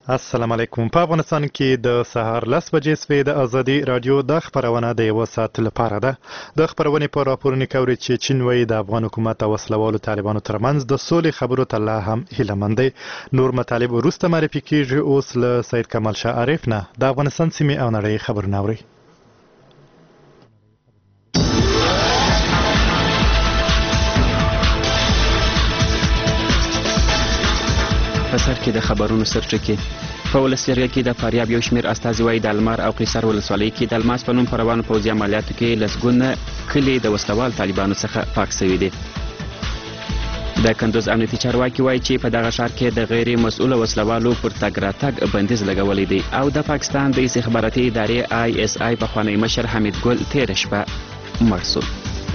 السلام علیکم. په افغانستان کې د سهار 10 بجې سوې د ازادي رادیو د خبرونه د یو ساعت لپاره ده. د خبرونې په راپورونو کې اوري چې چین وایي د افغان حکومت او وسلوالو طالبانو ترمنځ د سولې خبرو ته لا هم هیله مند دی. نور مطالب وروسته معرفي کیږي. اوس له سید کمال شاه عارف نه د افغانستان سیمې او نړۍ خبرونه اوري. په سر کې د خبرونو سرچکې په ولس جرګه کې د فاریاب یو شمېر استازي وایي د المار او قیصر ولسوالۍ کې د الماس په نوم په روانو پوځي عملیاتو کې لسګونه کلي د وسلوال طالبانو څخه پاک شوي دي. د کندوز امنیتي چارواکي وایي چې په دغه ښار کې د غیر مسؤله وسلوالو پر تګ راتګ بندیز لګولی دی او د پاکستان د استخباراتي ادارې ISI پخوانی مشر حمید ګل تېره شپه مړ شو.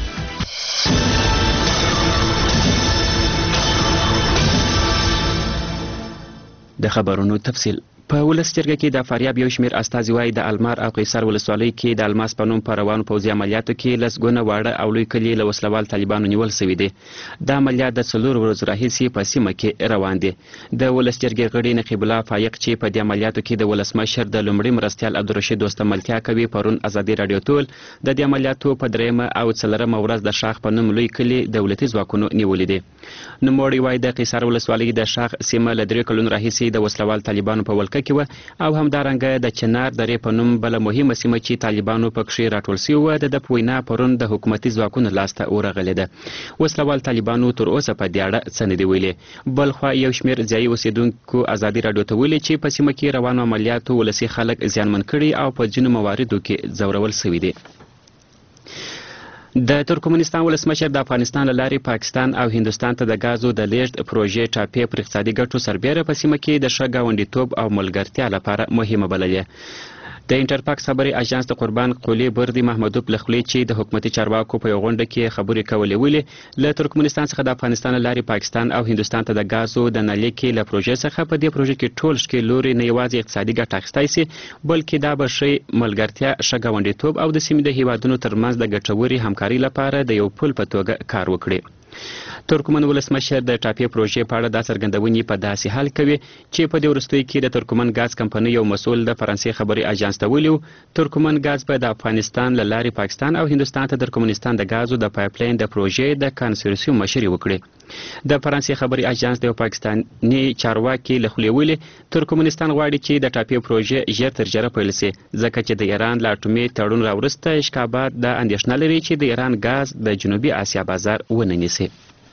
د خبرونو تفصیل. په ولس جرګه کې د فاریاب یو شمېر استازي وایي د المار او قیصر ولسوالۍ کې د الماس په نوم په روانو پوځي عملیاتو کې لسګونه واړه او لوی کلي له وسلوال طالبانو نیول شوي دي. دا عملیات د 4 ورځو راهیسې په سیمه کې روان دي. د ولس جرګې غړي نقیب الله فایق چې په دې عملیاتو کې د ولسمشر د لومړي مرستیال عبدالرشید دوسته ملتیا کوي پرون ازادي رادیو ټول د دې عملیاتو په 3مه او 4مه ورځ د شاخ په نوم لوی کلي دولتي ځواکونو نیولي دي. نوموړي وایي د قیصر ولسوالۍ د شاخ سیمه له 3 کلونو راهیسې د وسلوال طالبانو په ولکه کې وه او همدارنګه د چنار درې په نوم بله مهمه سیمه چې طالبانو پکښې راټول شوي وه د په وینا پرون د حکومتي ځواکونو لاسته ورغلې ده. وسلوال طالبانو تر اوسه په دې اړه څه نه دي ویلي. بلخوا یو شمېر ځایي اوسېدونکو ازادي راډیو ته ویلي چې په سیمه کې روانو عملیاتو ولسي خلک زیانمن کړي او په ځینو مواردو کې ځورول شوي دي. د ترکمنستان ولسمشر د افغانستان له لارې پاکستان او هندوستان ته د غازو د لیږد پروژې ټاپې پر اقتصادي ګټو سربیره په سیمه کې د ښه ګاونډیتوب او ملګرتیا لپاره مهمه بللې. د انټرفاکس خبري اژانس د قربان قولي بردي محمدوب له خولې چې د حکومتي چارواکو په یو غونډه کې خبرې کولې ویلي له ترکمنستان څخه د افغانستان له لارې پاکستان او هندوستان ته د غازو د نلۍ کې له پروژې څخه په دې پروژې کې ټول ښکېل لوري نه یوازې اقتصادي ګټه اخیستی سي بلکې دا به ښې ملګرتیا ښه ګاونډیتوب او د سیمې د هیوادونو ترمنځ د ګټورې همکارۍ لپاره د یو پل په توګه کار وکړي. ترکمن ولسمشر د ټاپې پروژې په اړه دا څرګندونې په داسې حال کوي چې په دې وروستیو کې د ترکمن غاز کمپنۍ یو مسؤل د فرانسې خبري اژانس ته ویلي ترکمن غاز به د افغانستان له لارې پاکستان او هندوستان ته ترکمنستان د غازو د پایپلاین د پروژې د کانسورسیوم مشري وکړي. د فرانسې خبري اژانس د پاکستاني چارواکي له خولې ویلي ترکمنستان غواړي چې د ټاپې پروژې ژر تر ژره پیل شي ځکه چې د ایران له اټومي تړون راوروسته اشکابات د اندېښنه لري چې د ایران غاز د جنوبي اسیا بازار ونه نیسي.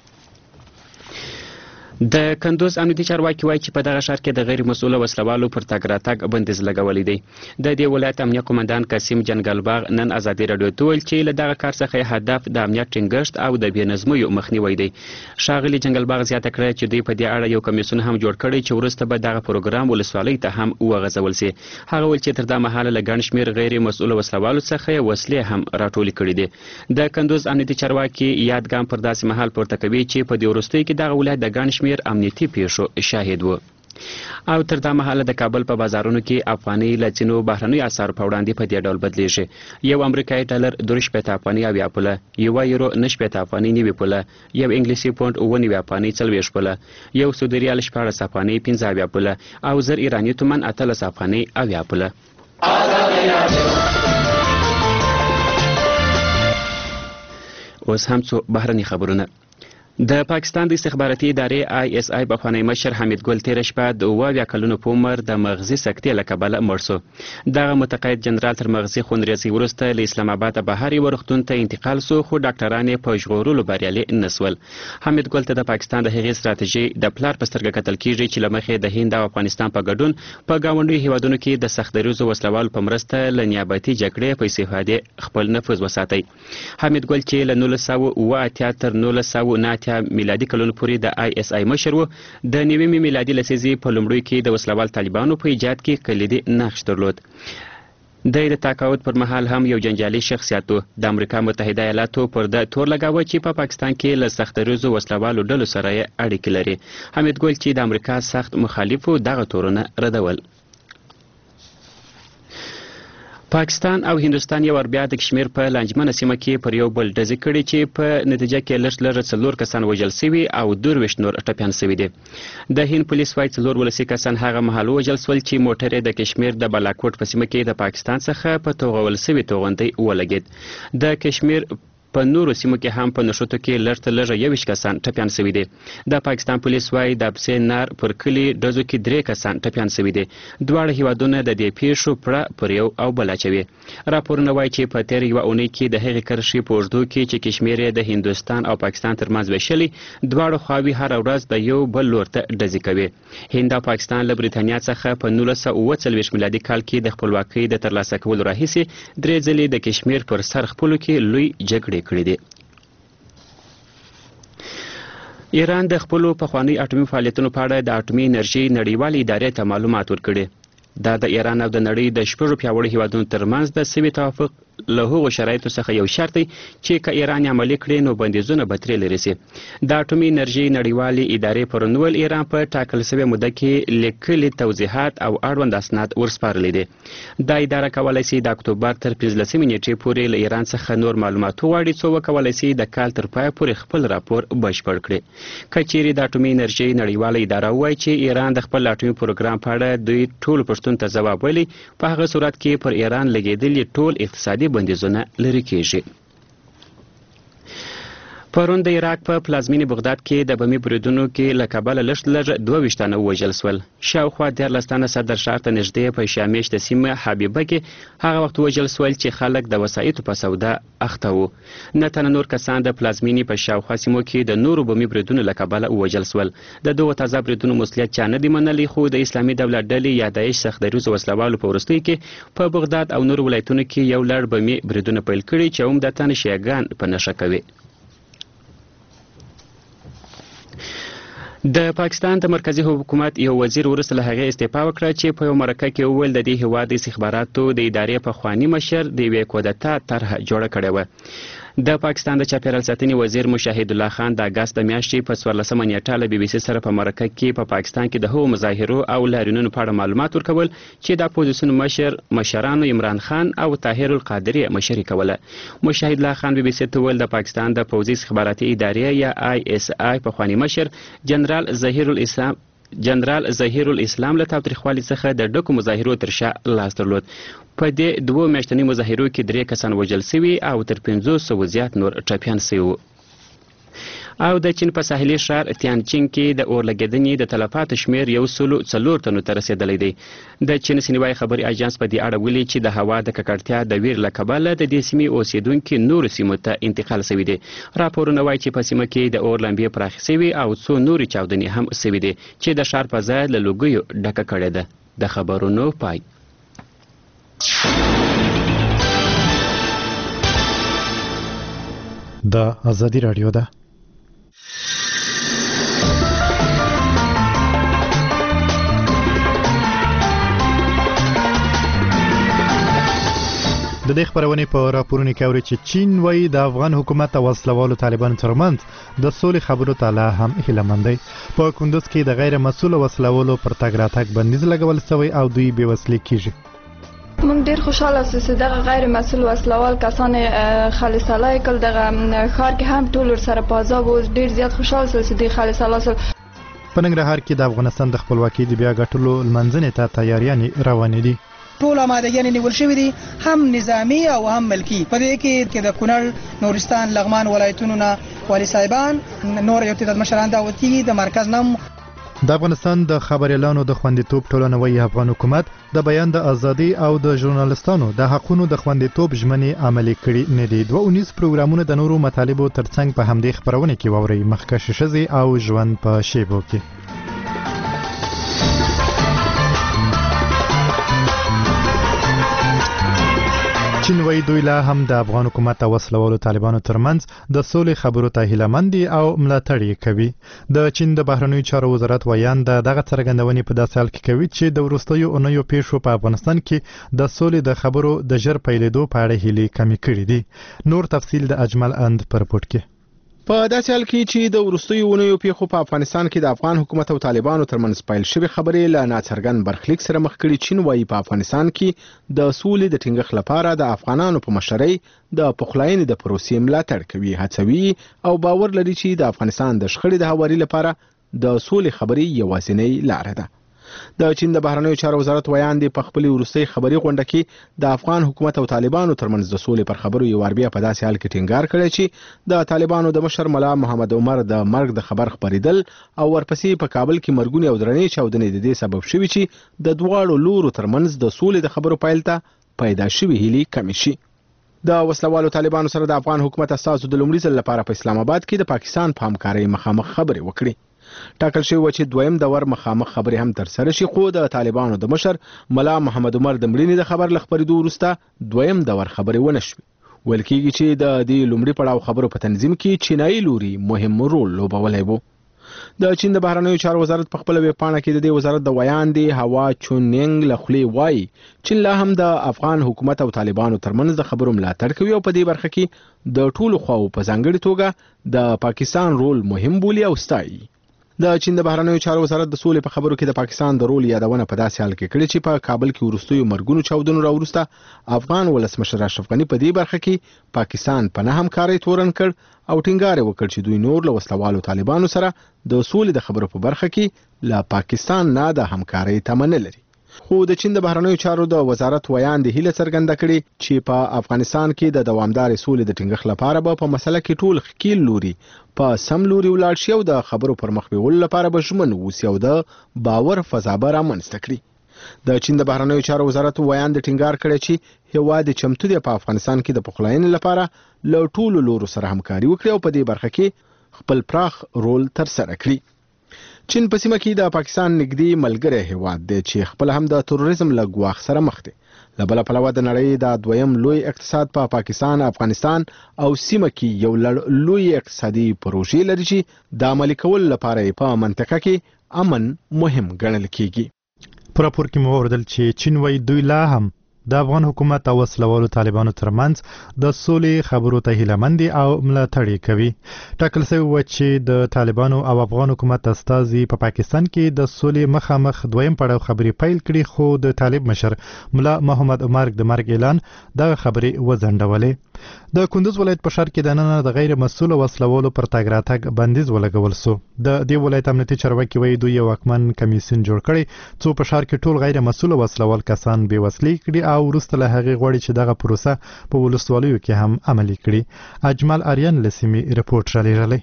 د کندوز امنیتي چارواکي وایي چې په دغه ښار کې د غیر مسؤله وسلوالو پر تګ راتګ بندیز لګولی دی. د دې ولایت امنیه قمندان قاسم جنګلباغ نن ازادي راډیو ته ویل چې له دغه کار څخه هدف د امنیت ټینګښت او د بې نظمیو مخنیوی دی. ښاغلي جنګلباغ زیاته کړه چې دوی په دې اړه یو کمیسیون هم جوړ کړی چې وروسته به دغه پروګرام ولسوالۍ ته هم وغځول سي. هغه ویل چې تر دا مهاله له ګڼ شمېر غیر مسؤله وسلوالو څخه وسلې هم راټولې کړي دي. د کندوز امنیتي چارواکي یادګام پر داسې مهال پورته کوي چې په دې وروستیو کې دغه ولایت د ګڼ شمېر امنیتي پیښو شاهد و. او تر دا مهاله د کابل په بازارونو کې افغاني له ځینو بهرنیو اسعارو په وړاندې په دې ډول بدلیږي. یو امریکایي ډالر 2.50 افغاني 80 پوله، یو یورو 9.50 افغاني 90 پوله، یو انګلیسي پونډ 9 افغاني 40 پوله، یو سعودي ریال 14 افغاني 15 پوله او زر ایراني تومن 18 افغاني 80 پوله. اوس هم څو بهرني خبرونه. د پاکستان د استخباراتي ادارې ISI پخوانی مشر حمید ګل تېره شپه د 72 کلونو په عمر د مغزي سکتې له کبله مړ شو. دغه متقاعد جنرال تر مغزي خونریزۍ وروسته له اسلام آباد بهر یوه روغتون ته انتقال شو خو ډاکټران یې په ژغورلو بریالي نه شول. حمید ګل ته د پاکستان د هغې ستراتیژۍ د پلار په سترګه کتل کیږي چې له مخې د هند او افغانستان په ګډون په ګاونډیو هیوادونو کې د سخت دریځو وسلوالو په مرسته له نیابتي جګړې په استفادې خپل نفوذ وساتي. حمید ګل چې له 1980 تر 1990 میلادي کلونو پورې د ISI مشر و د 90 میلادي لسیزې په لومړیو کې د وسلوال طالبانو په ایجاد کې کلیدي نقش درلود. د تقاعد پر مهال هم یو جنجالي شخصیت و. د امریکا متحده ایالاتو پر د تور لګاوه چې په پاکستان کې له سخت دریځو وسلوالو ډلو سره یې اړیکې لري. حمید ګل چې د امریکا سخت مخالف و دغه تورونه ردول. پاکستان او هندوستان یو ور بیا د کشمیر په لانجمنه سیمه کې پر یو بل ډزې کړي چې په نتیجه کې لږ 4 کسان وژل شوي او 22 نور ټپیان شوي دي. د هند پولیس وايي 14 کسان هغه مهال وژل شول چې موټر د کشمیر د بالاکوټ په سیمه کې د پاکستان څخه په توغول شوي توغندۍ ولګید. د کشمیر په نورو سیمو کې هم په نښتو کې لږ 21 کسان ټپیان شوي دي. د پاکستان پولیس وايي د ابسین نار پر کلي ډزو کې 3 کسان ټپیان شوي دي. دواړه هیوادونه د دې پیښو پړه پر یو او بل اچوي. راپورونه وايي چې په تیر یو اونۍ کې د هغې کرښې په اوږدو کې چې کشمیر د هندوستان او پاکستان ترمنځ ویشلي دواړه خواوې هر ورځ د یو بل لور ته ډزې کوي. هند او پاکستان له بریتانیا څخه په 1947 میلادي کال کې د خپلواکۍ د ترلاسه کولو راهیسې 3 ځلې د کشمیر پر سر خپلو کې لوی جګړې کړي دي. ایران د خپلو پخواني اټومي فعالیتونو په اړه د اټومي انرژي نړیوالې ادارې ته معلومات ورکړي. دا د ایران او د نړۍ د 6 پیاوړي هیوادونو ترمنځ د سوي توافق له هغو شرایطو څخه یو شرط دی چې که ایران عملي کړي نو بندیزونه به ترې لرې سي. د اټومي انرژي نړیوالې ادارې پرون ایران په ټاکل شوې موده کې لیکلي توضیحات او اړوند اسناد ورسپارلي دي. دا اداره کولی سي د اکتوبر تر 15 نیټې پورې له ایران څخه نور معلومات وغواړي څو وکولی سي د کال تر پایه پورې خپل راپور بشپړ کړي. که چیرې د اټومي انرژي نړیواله اداره ووایي چې ایران د خپل اټومي پروګرام په اړه دوی ټولو پوښتنو ته ځواب ویلی په هغه صورت کې پر ایران لګېدلي ټول اقتصادي بندیزونه لرې کیږي. پرون د عراق په پلازمینې بغداد کې د بمي بریدونو کې له کبله لږ 22 تنه ووژل شول. شاوخوا 14 تنه صدر ښار ته نږدې په شامیشته سیمه حبیبه کې هغه وخت ووژل شول چې خلک د وسایطو په سودا اخته وو. 9 تنه نور کسان د پلازمینې په شاوخوا سیمو کې د نورو بمي بریدونو له کبله ووژل شول. د دغو تازه بریدونو مسؤلیت چا نه دی منلی خو د اسلامي دولت ډلې یا داعش سختدریزو وسلوالو په وروستیو کې په بغداد او نورو ولایتونو کې یو لړ بمي بریدونه پیل کړي چې عمدتاً شیعهګان په نښه کوي. د پاکستان د مرکزی حکومت یو وزیر وروسته له هغې استعفا وکړه چې په یو مرکه کې وویل د دې هیواد د استخباراتو د ادارې پخواني مشر د یوې کودتا طرحه جوړه کړې وه. د پاکستان د چاپیریال ساتنې وزیر مشاهد الله خان د اګست د میاشتې په 14 نیټه له BBC سره په مرکه کې په پاکستان کې د هغو مظاهرو او لاریونونو په اړه معلومات ورکول چې د اپوزیسیون مشرانو عمران خان او طاهر القادري مشري کوله. مشاهد الله خان BBC ته وویل د پاکستان د پوځي استخباراتي ادارې یا ISI پخواني مشر جنرال ظهیر الاسلام له تاوتریخوالي څخه د ډکو مظاهرو تر شا لاس درلود. په دې 2 میاشتنۍ مظاهرو کې 3 کسان وژل شوي او تر 500 زیات نور ټپیان شوي. او د چین په ساحلي ښار تیانچین کې د اور لګېدنې د تلفاتو شمېر 104 تنو ته رسېدلی دی. د چین سنیوای خبري اژانس په دې اړه ویلي چې د هوا د ککړتیا د ویر له کبله د دې سیمې اوسېدونکي نورو سیمو ته انتقال شوي دي. راپورونه وایي چې په سیمه کې د اور لمبې پراخې شوي او څو نورې چاودنې هم شوي دي چې د ښار په ځای له لوګیو ډکه کړې ده. د خبرونو پای. د ازادي رادیو ده. د دې خبرونې په راپورونو کې اوري چې چین وایي د افغان حکومت او وسلوالو طالبانو ترمنځ د سولې خبرو ته لا هم هیله مند دی. په کندوز کې د غیر مسؤل وسلوالو پر تګ راتګ بندیز لګول شوی او دوی بې وسلې کیږي. موږ ډیر خوشاله اوسو چې دغه غیر مسؤل وسلوال کسان خالصاله کول دغه ښار کې هم ټول سره په عذاب او ډیر زیات خوشاله اوسو چې د خالصاله په ننګرهار کې د افغانستان د خپلواکۍ د بیا ګټلو لمنځنې ته تیاریانې روانې دي. ټول آمادګیانې نیول شوي دي هم نظامی او هم ملکی. په دې کې د کونړ، نورستان، لغمان ولایتونو نه والي صاحبان نور یو تعداد مشران دعوت کیږي. د مرکز نم د افغانستان د خبريالانو د خوندیتوب ټولنه وایي افغان حکومت د بیان د ازادي او د ژورنالستانو د حقونو د خوندیتوب ژمنې عملي کړي نه دي. 2 پروګرامونه د نورو مطالبو ترڅنګ په همدې خبرونه کې واوري مخکښ ښځې او ژوند په شیبو کې. چین وایي دوی لا هم د افغان حکومت او وسلوالو طالبانو ترمنځ د سولې خبرو ته هیله مند دي او ملاتړ یې کوي. د چین د بهرنیو چارو وزارت ویان دغه څرګندونې په داسې حال کې کوي چې د وروستیو اونیو پیښو په افغانستان کې د سولې د خبرو د ژر پیلېدو په اړه هیلې کمې کړې دي. نور تفصیل د اجمل اند په رپورټ کې. په داسې حال کې چې د وروستیو اونیو پیښو په افغانستان کې د افغان حکومت او طالبانو ترمنځ پیل شوې خبرې له ناڅرګند برخلیک سره مخ کړي. چین وايي په افغانستان کې د سولې د ټینګښت لپاره د افغانانو په مشرۍ د پخلاینې د پروسې ملاتړ کوي، هڅوي او باور لري چې د افغانستان د شخړې د هواري لپاره د سولې خبرې یوازینۍ لاره ده. د چین د بهرنیو چارو وزارت ویاندې په خپل وروستي خبري غونډه کې د افغان حکومت او طالبانو ترمنځ د سولې پر خبرو یو ور بیا په داسې حال کې ټینګار کړی چې د طالبانو د مشر ملا محمد عمر د مرګ د خبر خبرېدل او ورپسې په کابل کې مرګونی او درنې چاودنې د دې سبب شوي چې د دواړو لورو ترمنځ د سولې د خبرو پیل ته پیدا شوي هیلې کمې شي. د وسلوالو طالبانو سره د افغان حکومت استازو د لومړي ځل لپاره په اسلام آباد کې د پاکستان په همکارۍ مخامخ خبرې وکړي. ټاکل شوی و چې دویم دور مخامخ خبرې هم ترسره شي، خو د طالبانو د مشر ملا محمد عمر د مړینې د خبر له خبرېدو وروسته دویم دور خبرې ونه شوې. ویل کېږي چې د دې لومړي پړاو خبرو په تنظیم کې چینایي لوري مهم رول لوبولی و. د چین د بهرنیو چارو وزارت په خپل ویب پاڼه کې د دې وزارت د ویاندې هوا چونینګ له خولې وایي چې لا هم د افغان حکومت او طالبانو ترمنځ د خبرو ملاتړ کوي او په دې برخه کې د ټولو خواو په ځانګړې توګه د پاکستان رول مهم بولي او ستایي. د چین د بهرنیو چارو وزارت د سولې په خبرو کې د پاکستان د رول یادونه په داسې حال کې کړې چې په کابل کې وروستیو مرګونو چاودنو راوروسته افغان ولسمشر اشرف غني په دې برخه کې پاکستان په نه همکارۍ تورن کړ او ټینګار وکړ چې دوی نور له وسلوالو طالبانو سره د سولې د خبرو په برخه کې له پاکستان نه د همکارۍ تمه نه لري. خو د چین د بهرنیو چارو د وزارت ویاندې هیله څرګنده کړې چې په افغانستان کې د دوامدار سولې د ټینګښت لپاره به په مسله کې ټول ښکیل لوري په سم لوري ولاړ شي او د خبرو پر مخ بیولو لپاره به ژمن واوسي او د باور فضا به رامنځته کړي. د چین د بهرنیو چارو وزارت ویاندې ټینګار کړی چې هیواد چمتو دی په افغانستان کې د پخلاینې لپاره له ټولو لورو سره همکاري وکړي او په دې برخه کې خپل پراخ رول ترسره کړي. چین په سیمه کې د پاکستان نږدې ملګری هیواد دی چې خپل هم د تروریزم له ګواښ سره مخ دی. له بله پلوه د نړۍ د دویم لوی اقتصاد په پاکستان، افغانستان او سیمه کې یو لوی اقتصادي پروژې لري چې د عملي کولو لپاره په منطقه کې امن مهم ګڼل کېږي. په راپور کې مو اوریدل چې چین وايي دوی لا هم د افغان حکومت او وسلوالو طالبانو ترمنځ د سولې خبرو ته هیلهمند او ملاتړ کوي. ټاکل شوی و چې د طالبانو او افغان حکومت استازي په پاکستان کې د سولې مخامخ دویم پړاو خبرې پیل کړي، خو د طالب مشر ملا محمد عمر د مرګ اعلان دغه خبرې وځنډولې. د کندوز ولایت په ښار کې د نن د غیر مسؤل وسلوالو پر تګ راتګ بندیز ولګول سو. د دې ولایت امنیتي چارواکي وایي دوی یو واکمن کمیسیون جوړ کړی څو په ښار کې ټول غیر مسؤل وسلوال کسان بې وسلې کړي او وروسته له هغې غواړي چې دغه پروسه په ولسوالیو کې هم عملي کړي. اجمل آریان له سیمې رپورټ رالیږلی.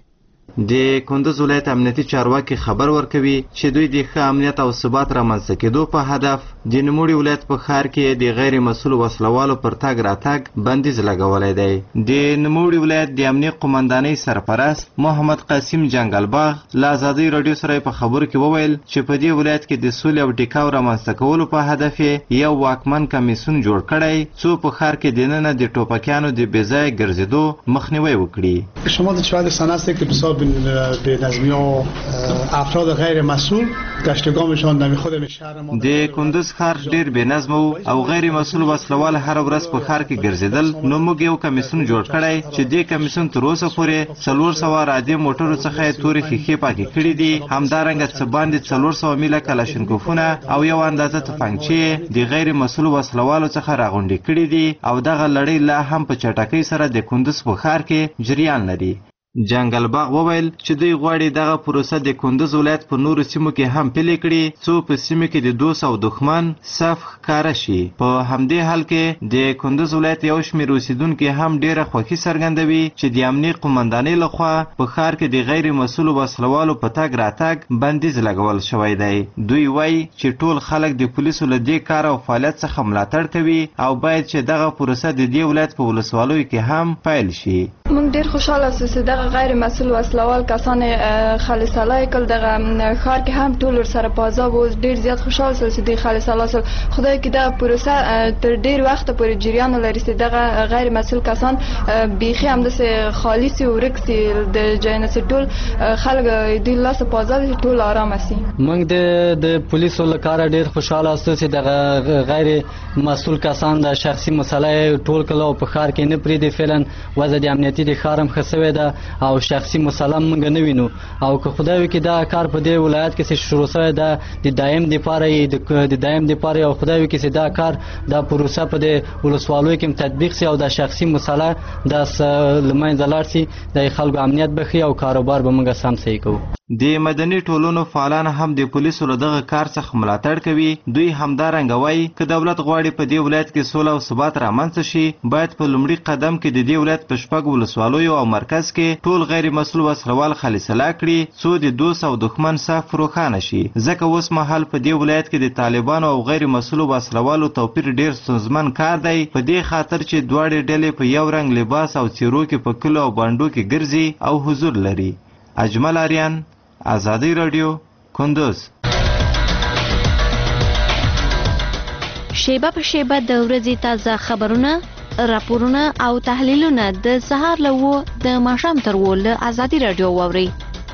د کندوز ولایت امنیتي چارواکي خبر ورکوي چې دوی د ښه امنیت او ثبات رامنځته کېدو په هدف د نوموړي ولایت په ښار کې د غیر مسؤل وسلوالو پر تګ راتګ بندیز لګولی دی. د نوموړي ولایت د امنیه قمندانۍ سرپرست محمد قاسم جنګلباغ له ازادۍ راډیو سره په خبرو کې وویل چې په دې ولایت کې د سولې او ټیکاو رامنځته کولو په هدف یو واکمن کمیسیون جوړ کړی څو په ښار کې دننه د ټوپکیانو د بې ځایه ګرځېدو مخنیوی وکړي. شما د شاهد سند هستید که بسیار به نظمی و افراد غیر مسئول گشتگامشان نمی خود شهر ما د کندوز ښار ډیر بې نظم او غیر مسؤل وسلوال هر ورځ په ښار کې ګرځېدل. نو موږ یو کمیسیون جوړ کړی چې دې کمیسیون تر اوسه پورې 400 عادي موټرو څخه تورې ښیښې پاکې کړي دي. همدارنګه څه باندې 400 میله کلاشینکوفونه او یو اندازه تفنګچې د غیر مسؤل وسلوالو څخه راغونډې کړي دي او دغه لړۍ لا هم په چټکۍ سره د کندوز په ښار کې جریان لري. جنګلباغ وویل چې دوی غواړي دغه پروسه د کندوز ولایت په نورو سیمو کې هم پلي کړي څو په سیمو کې د دوست او دښمن صف ښکاره شي. په همدې حال کې د کندوز ولایت یو شمېر اوسیدونکي هم ډیره خوښي څرګندوي چې د امنیې قمندانۍ لخوا په ښار کې د غیر مسؤل وسلوالو په تګ راتګ بندیز لګول شوی دی. دوی وایي چې ټول خلک د پولیسو له دې کار او فعالیت څخه ملاتړ کوي او باید چې دغه پروسه د دې ولایت په ولسوالیو کې هم پیل شي. موږ ډیر خوشاله یو چې دغه غیر مسؤل وسلوال کسان خالصالای کول دغه ښار کې هم ټول سره په عذاب او ډیر زیات خوشاله سول چې د خالصالای سره خدای کې دا پروسه تر ډیر وخت پورې جریان لري چې دغه غیر مسؤل کسان بيخي هم د خالصي او رکسي د جنس ټول خلک د لاس په عذاب ټول آرام سي. موږ د پولیسو لپاره ډیر خوشاله اوسو چې دغه غیر مسؤل کسان د شخصي مسله ټول کله په ښار کې نه پریدي فعلا وضع د امنیتي د ښار هم ښه سوی ده او شخصي مسله موږ نه وینو او که خدای وکړي دا کار په دې ولایت کې شروع سوی ده د دایم دپاره او خدای وکړي چې دا کار دا پروسه په دې ولسوالیو کې تطبیق سي او دا شخصي مسله دا له منځه لاړ سي د خلکو امنیت به ښي او کاروبار به موږ سم صحیح کوو. د مدني ټولنو فعالان هم د پولیسو له دغه کار څخه ملاتړ کوي. دوی همدارنګه وایي که دولت غواړي په دې ولایت کې سوله او ثبات رامنځته شي باید په لومړي قدم کې د دې ولایت په 6 ولسوالیو او مرکز کې ټول غیر مسؤل وسلوال خالصلا کړي څو د دوست او دښمن صف روښانه شي. ځکه اوس مهال په دې ولایت کې د طالبانو او غیر مسؤل وسلوالو توپیر ډیر ستونزمن کار دی په دې خاطر چې دواړه ډلې په یو رنګ لباس او څیرو کې په کلو او بانډو کې ګرځي او حضور لري. اجمل آریان، آزادی رادیو، کندوز. شیبه په شیبه د ورځې تازه خبرونه، راپورونه او تحلیلونه د سهار له 9 د ماښام تر 10 له آزادی رادیو واورئ.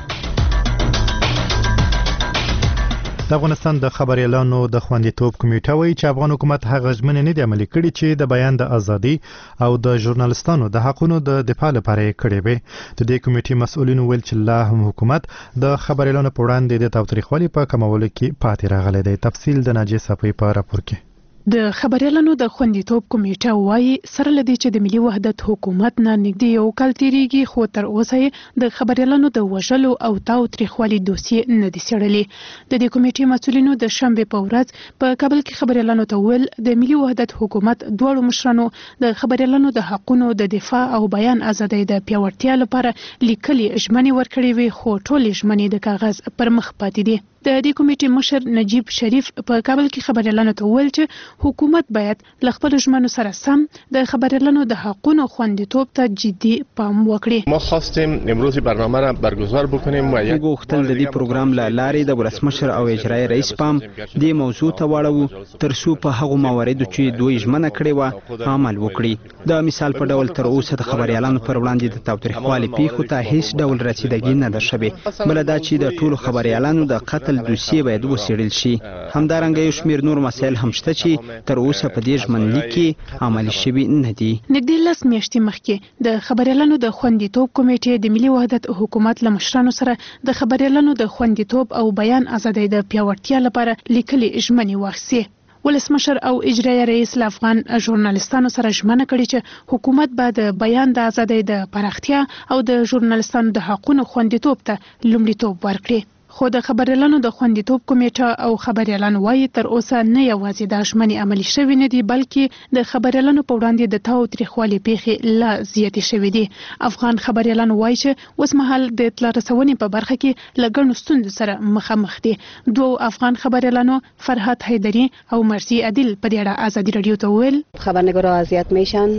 د افغانستان د خبریالانو د خوندیتوب کمیټه وایي چې افغان حکومت هغه ژمنې نه دي عملي کړي چې د بیان د ازادي او د ژورنالستانو د حقونو د دفاع لپاره یې کړې وي. د دې کمیټې مسؤلینو ویل چې لا هم حکومت د خبریالانو په وړاندې د تاوتریخوالي په کمولو کې پاتې راغلی دی. تفصیل د ناجیه صفوي په راپور کې. د خبریالانو د خوندیتوب کمیټه وایي سره لدی چې د ملي وحدت حکومت نه نږدې یو کال تیریږي خو تر اوسه د خبریالانو د وژلو او تاوتریخوالي دوسیې نه دي څیړلې. د دې کمیټې مسؤلینو د شنبه په ورځ په کابل کې خبریالانو ته ویل د ملي وحدت حکومت دواړو مشرانو د خبریالانو د حقونو د دفاع او بیان ازادۍ د پیاوړتیا لپاره لیکلي ژمنې ورکړې وي خو ټولې ژمنې د کاغذ پر مخ پاتې دي. د دې کمیټې مشر نجیب شریف په کابل کې خبریالانو ته ویل چې حکومت باید له خپل ژمنو سره سم د خبریالانو د حقونو خوندیتوب ته جدي پام وکړي. ما خواستیم امروز برنامه را برگزار بکنیم و یک غوښتل د دې پروګرام له لارې د ولسمشر او اجرایي رئیس پام دې موضوع ته واړو ترڅو په هغو مواردو چې دوی ژمنه کړې و عمل وکړي. د مثال په ډول تر اوسه د خبریالانو پر وړاندې د تاوتریخوالي پیښو ته هیڅ ډول رسیدګي نه ده شوې. بل دا چې د ټولو خبریالانو د قتل دوسیې باید وڅېړل شي. همدارنګه یو شمېر نور مسایل هم شته چې تر اوسه په دې ژمنلیک کې عملي شوي نه دي. نږدې 10 میاشتې مخکې د خبریالانو د خوندیتوب کمیټې د ملي وحدت حکومت له مشرانو سره د خبریالانو د خوندیتوب او بیان ازادۍ د پیاوړتیا لپاره لیکلي ژمنې واخیستې. ولسمشر او اجرایي رئیس له افغان ژورنالستانو سره ژمنه کړې چې حکومت به د بیان د ازادۍ د پراختیا او د ژورنالستانو د حقونو خوندیتوب ته لومړیتوب ورکړي. خو د خبریالانو د خوندیتوب کمیټه او خبریالانو وایي تر اوسه نه یوازې د ژمنې عملي شوي نه دي بلکې د خبریالانو په وړاندې د تاوتریخوالي پیښې لا زیاتې شوي دي. افغان خبریالانو وایي چې اوس مهال د اطلاع رسونې په برخه کې له ګڼو ستونزو سره مخامخ دي. دوه افغان خبریالانو فرهاد حیدري او مرسي عادل په دې اړه آزادي رادیو ته ویل خبرنگارا اذیت میشن،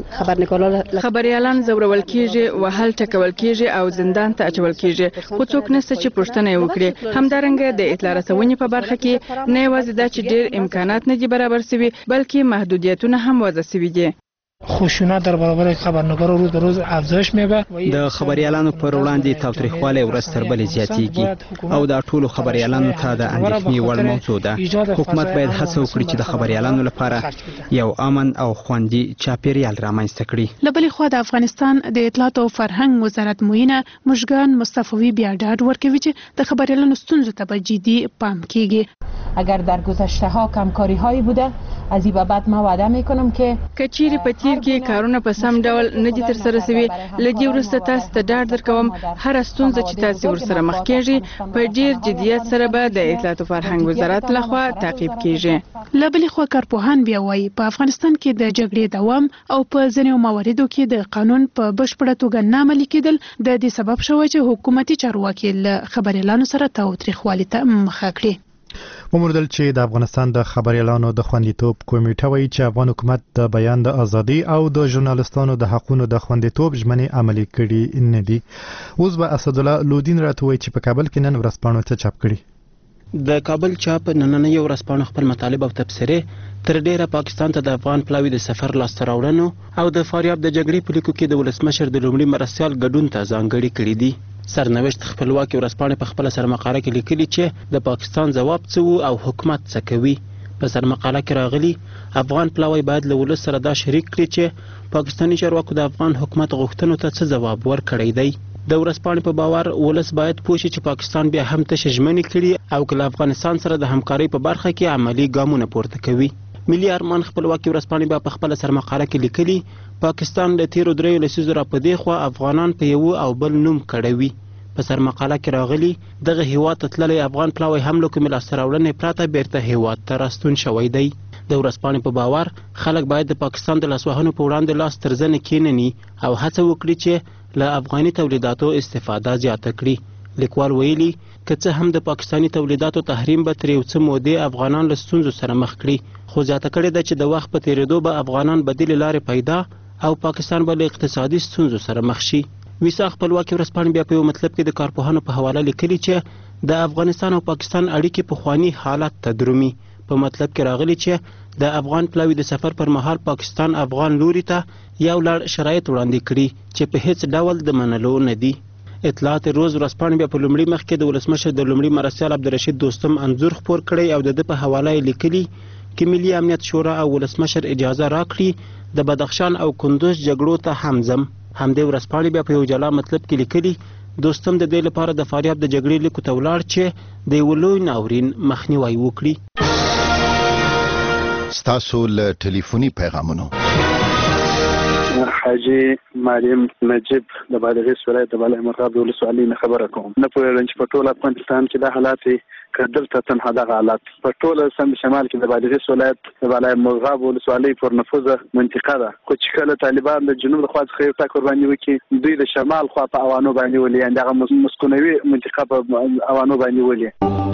خبریالان زورول کیږي، وهل ټکول کیږي او زندان ته اچول کیږي خو څوک نشته چې پوښتنه وکړي. همدارنګه د اطلاع رسونې په برخه کې نه یوازې دا چې ډېر امکانات نه دي برابر شوي بلکې محدودیتونه هم وضع شوي دي. خشونت در برابر خبرنگارا روز به روز افزایش می‌یابد. د خبریالانو پر وړاندې تاوتریخوالی ورځ تر بلې زیاتېږي او دا ټولو خبریالانو ته د اندېښنې وړ موضوع ده. حکومت باید هڅه وکړي چې د خبریالانو لپاره یو امن او خوندي چاپیریال رامنځته کړي. له بلې خوا د افغانستان د اطلاعات او فرهنګ وزارت معینه مشگان مصطفی بیا ډاډ ورکوي چې د خبریالانو ستونزو ته به جدي پام کیږي. اگر در گذشته ها کمکاری هایی بوده از این بعد ما وعده میکنم که کچيري په تیر کې کارونه په سم ډول نه دي تر سره شوي. لدی ورسته تاسو ته ډاډ درکوم هر ستونزه چې تاسو ورسره مخ کیږي په ډیر جدیت سره به د اطلاعات او فرهنګ وزارت لخوا تعقیب کیږي. له بلې خوا کارپوهان بیا وایي په افغانستان کې د جګړې دوام او په ځینو مواردو کې د قانون په بشپړه توګه نه عملي کېدل د دې سبب شوی چې حکومتي چارواکي له خبریالانو سره تاوتریخوالي ته مخه کړي. وموندل چې د افغانستان د خبریالانو د خوندیتوب کمیټه وایي چې افغان حکومت د بیان د ازادۍ او د ژورنالستانو د حقونو د خوندیتوب ژمنې عملي کړي نه دي. اوس به اسدالله لودین راته وایي چې په کابل کې نن ورځپاڼو څه چاپ کړي. د کابل چاپ نننۍ ورځپاڼو خپل مطالب او تبصرې تر ډیره پاکستان ته د افغان پلاوي د سفر لاسته راوړنو او د فاریاب د جګړې په لیکو کې د ولسمشر د لومړي مرستیال ګډون ته ځانګړي کړي دي. سرنوشت خپلواکي ورځپاڼې په خپل سرمقاله کې لیکلي چې د پاکستان ځواب څه وو او حکومت څه کوي. په سرمقاله کې راغلي افغان پلاوی باید له ولس سره دا شریک کړي چې پاکستاني چارواکو د افغان حکومت غوښتنو ته څه ځواب ورکړی دی. د ورځپاڼې په باور ولس باید پوه شي چې پاکستان بیا هم تشه ژمنې کړي او که له افغانستان سره د همکارۍ په برخه کې عملي ګامونه پورته کوي. ملي ارمان خپلواکي ورځپاڼې بیا په خپله سرمقاله کې لیکلي پاکستان له تیرو 3 لسیزو را په دې خوا افغانان په یو او بل نوم کړوي. په سرمقاله کې راغلي دغه هیواد ته تللی افغان پلاوی هم له کومې لاسته راوړنې پرته بیرته هیواد ته راستون شوی دی. د ورځپاڼې په باور خلک باید د پاکستان د لاسوهنو په وړاندې لاس تر زنې کېنني او هڅه وکړي چې له افغاني تولیداتو استفاده زیاته کړي. لیکوال ویلي که څه هم د پاکستاني تولیداتو تحریم به تر یو څه مودې افغانان له ستونزو سره مخ کړي، خو زیاته کړې ده چې د وخت په تېرېدو به افغانان بدیلې لارې پیدا او پاکستان به له اقتصادي ستونزو سره مخ شي. ویسا خپلواکي ورځپاڼې بیا په یو مطلب کې د کارپوهانو په حواله لیکلي چې د افغانستان او پاکستان اړیکې پخواني حالت ته درومي. په مطلب کې راغلي چې د افغان پلاوي د سفر پر مهال پاکستان افغان لوري ته یو لړ شرایط وړاندې کړي چې په هیڅ ډول د منلو نه دي. اطلاعات روز ورځپاڼې بیا په لومړي مخ کې د ولسمشر د لومړي مرستیال عبدالرشید دوستم انځور خپور کړی او د ده په حواله یې لیکلي چې ملي امنیت شورا او ولسمشر اجازه راکړي د بدخشان او کندوز جګړو ته هم ځم. همدې ورځپاڼې بیا په یو جلا مطلب کې لیکلي دوستم د دې لپاره د فاریاب د جګړې لیکو ته ولاړ چې د یو لوی ناورین مخنیوی وکړي. ستاسو له ټلیفوني پیغامونو حاجی مریم نجیب د بادغیس ولایت د بالای مرغاب د ولسوالۍ نه خبره کوم. نه پوهېږم چې په ټول افغانستان کې دا حالات که دلته تنها دغه حالات په ټول سم شمال کې د بادغیس ولایت د بالای مرغاب ولسوالۍ پر نفوذه منطقه ده، خو چې کله طالبان د جنوب د خوا څخه یو ټاک ورباندې وکړي دوی د شمال خوا په اوانو باندې ولي، یعنې دغه مسکونوي منطقه په اوانو باندې ولي.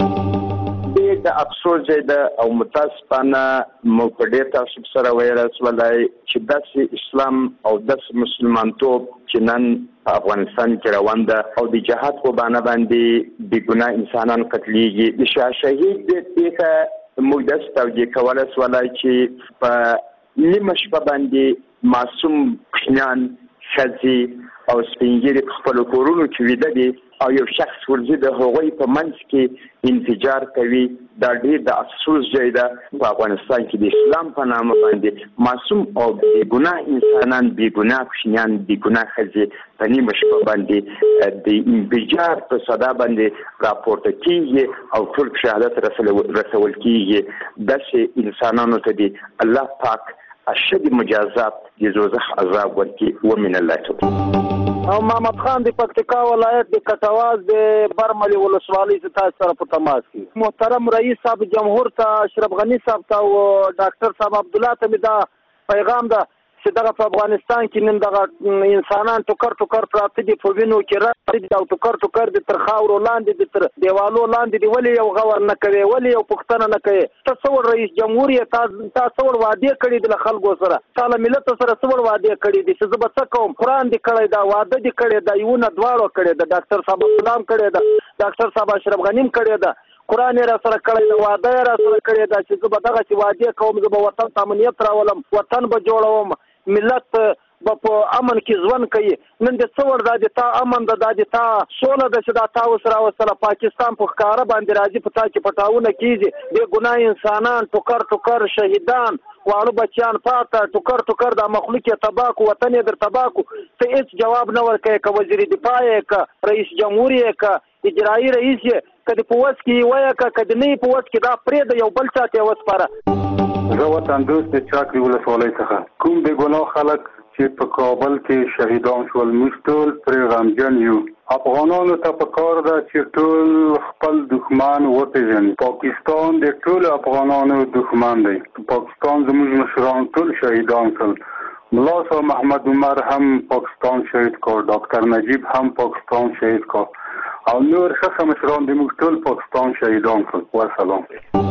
د افسوس ځای ده او متاسفانه موږ په ډېر تعصب سره ویلی سولی چې داسې اسلام او داسې مسلمانتوب چې نن په افغانستان کې روان ده او د جهاد په بانه باندې بېګناه انسانان قتلیږي. د شاه شهید د پېښه موږ داسې توجیه کولی سولی چې په نیمه شپه باندې معصوم کوچنیان، ښځې او سپین ږیري په خپلو کورونو کې ویده دي او یو شخص ورځي د هغوی په منځ کې انفجار کوي. دا ډېر د افسوس ځای ده. په افغانستان کې د اسلام په نامه باندې معصوم او بېګناه انسانان، بېګناه کوچنیان، بېګناه ښځې په نیمه شپه باندې د انفجار په صدا باندې راپورته کېږي او ټول شهادت رسول کېږي. داسې انسانانو ته د الله پاک اشد مجازات د دوزخ عذاب ورکړي. ومن الله توفیق. او محمد خان د پکتیکا ولایت د کټواز د برملي ولسوالۍ څخه تاسو سره په تماس کې. محترم رئیس صاحب جمهور ته، اشرف غنی صاحب ته او ډاکټر صاحب عبدالله ته دا پیغام ده چې دغه په افغانستان کې نن دغه انسانان ټوکر ټوکر پراته دي، په وینو کې راځي دي او ټوکر ټوکر دي، تر خاورو لاندې دي، تر دیوالو لاندې دي. ولې یو غور نه کوي؟ ولې یو پوښتنه نه کوي؟ ته څه ډول رئیس جمهور یې؟ تا څه ډول وعدې کړي دي له خلکو سره؟ تا له ملت سره څه ډول وعدې کړي دي چې زه به څه کوم؟ قرآن دې کړی ده، واده دې کړی ده، یونه دواړو کړی ده، ډاکټر صاحب عبدالله هم کړی ده، ډاکټر صاحب اشرف غني هم کړی ده، قرآن یې را سره کړی ده، واده یې را سره کړی ده چې زه به دغسې وعدې کوم، زه به وطن ته امنیت راولم، وطن به جوړوم، ملت به په امن کې ژوند کوي. نن د څه ور دا د تا امن ده، دا د تا سوله ده چې دا تا اوس راوستله. پاکستان په ښکاره باندې راځي، په تا کې پټاونه کېږي، بې ګناه انسانان ټوکر ټوکر شهیدان، واړه بچیان پاته ټوکر ټوکر، دا مخلوق یې تباه کو، وطن یې در تباه کو. ته هېڅ جواب نه ورکوې، که وزیر دفاع یې، که رئیس جمهور یې، که اجرایي رئیس یې، که د په وس کې یې وایه، که د نه یې په وس کې، دا پرېږده یو بل چا ته یې وسپاره. زه وطن دوست د چاکلي ولسوالۍ څخه کوم بې ګناه خلک چې په کابل کې شهیدان شول، موږ ټول پرې غمجن یو. افغانانو ته پکار ده چې ټول خپل دښمن وپېژني. پاکستان د ټولو افغانانو دښمن دی. پاکستان زموږ مشران ټول شهیدان شول. ملا صاحب محمد عمر هم پاکستان شهید کړ، ډاکټر نجیب هم پاکستان شهید کړ او نور ښه مشران د موږ ټول پاکستان شهیدان شول. والسلام.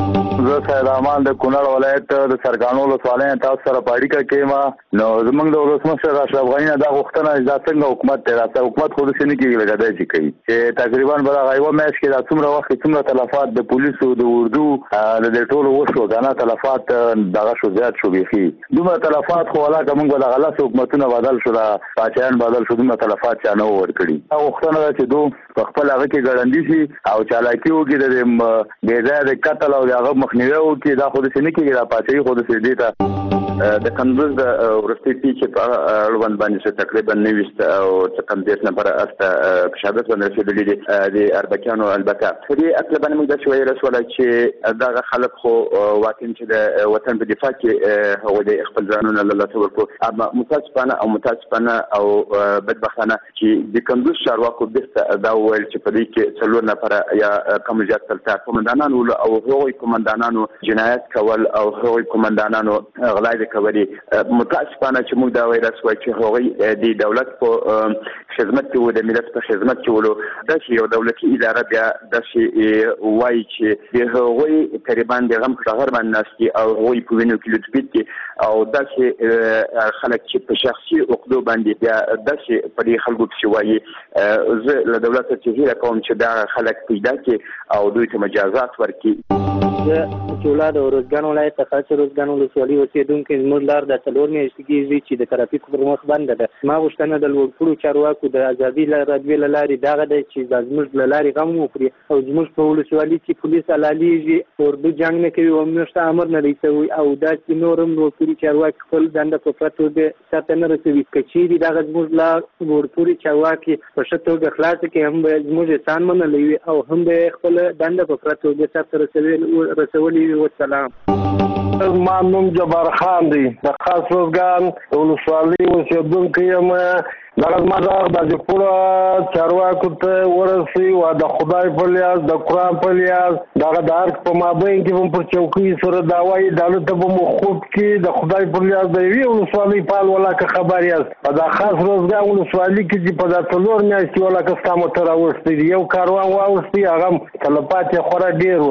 زه سید امان د کونړ ولایت د سرګانو ولسوالۍ نه تاسو سره په اړیکه کې یم. نو زموږ د ولسمشر اشرف غني نه دا غوښتنه دا څنګه حکومت دی راته حکومت خو داسې نه کېږي لکه دی چې کوي چې تقریبا به دغه یوه میاشت کې دا څومره وخت کې څومره تلفات د پولیسو د اردو د دې ټولو وشو که نه تلفات دغه شو زیات شو بیخي دومره تلفات خو ولاکه موږ به دغه لس حکومتونه بدل شو دا پاچایان بدل شو دومره تلفات چا نه ورکړي. دا غوښتنه ده چې دو په خپل هغه کې ګړندي شي او چالاکي وکړي د بې ځایه د قتل او د هغه مخنیوي وکړي. دا خو داسې نه کېږي، دا پاچاهي خو داسې دې ته د کندوز د وروستي پیچ په اړوند باندې چې تقریبا 90 او څه کم 10 نفره استه په شهادت باندې رسېدلي دي د اربکیانو. البته په دې اصل باندې موږ داسې وایي رسوله چې دغه خلک خو واقعا چې د وطن په دفاع کې هغوی د خپل ځانونه له لاسه ورکړو. اما متاسفانه او بدبختانه چې د کندوز چارواکو بیرته دا وویل چې په دې کې 4 نفره یا کم زیات تلتا قومندانان ول او هغوی قومندانانو جنایت کول او هغوی قومندانانو غلا کوي. متاسفانه چې موږ دا وایرس وایي چې هغوی د دولت په خدمت کې و، د ملت په خدمت کې ولو. دا چې یو دولتي اداره بیا داسې وایي چې د هغوی تقریبا د غم په غر باندې ناست دي او هغوی په وینو کې لوټ دي او داسې خلک چې په شخصي عقدو باندې بیا داسې په دې خلکو کې وایي زه له دولت څخه هیله کوم چې دا خلک پیدا کړي او دوی ته مجازات ورکړي. چې ولادت روزګان ولایت څخه چې روزګان ولسوالۍ اوسېدونکي زموږ لار د 4 میاشتې کېږي چې د ترافیکو پر مخ بنده ده. ما غوښتنه د لوړپوړو چارواکو د ازادي راډیو له لارې دغه ده چې دا زموږ له لارې غم وخوري او زموږ په ولسوالۍ کې پولیس حلالېږي، اردو جنګ نه کوي او موږ ته امر نه دی شوی او داسې نور هم لوړپوړي چارواکي خپل دنده په پوره توګه سرته نه رسوي. که چیرې دغه زموږ لار لوړپوړي چارواکي په ښه توګه خلاصه کړي هم به زموږ احسان منلی وي او هم به خپل دنده په پوره توګه سرته رسولي وي. والسلام. ما نوم جبار خان دی، د خاص روزګان ولسوالۍ اوسېدونکی یم. دغه زما غږ د پوره چارواکو ته ورسي او د خدای په لیاز د قرآن په لیاز دغه د ارګ په مابین کې هم پر چوکۍ سره دا وایي دولت ته به مو خوب کې د خدای په لیاز د یوې ولسوالۍ پال ولاکه خبر یاست. په دا خاص روزګان ولسوالۍ کې چې په دا 4 میاشتې ولاکه ستا موټر راوستی دی، یو کاروان واوستی، هغه تلپاتې خورا ډېر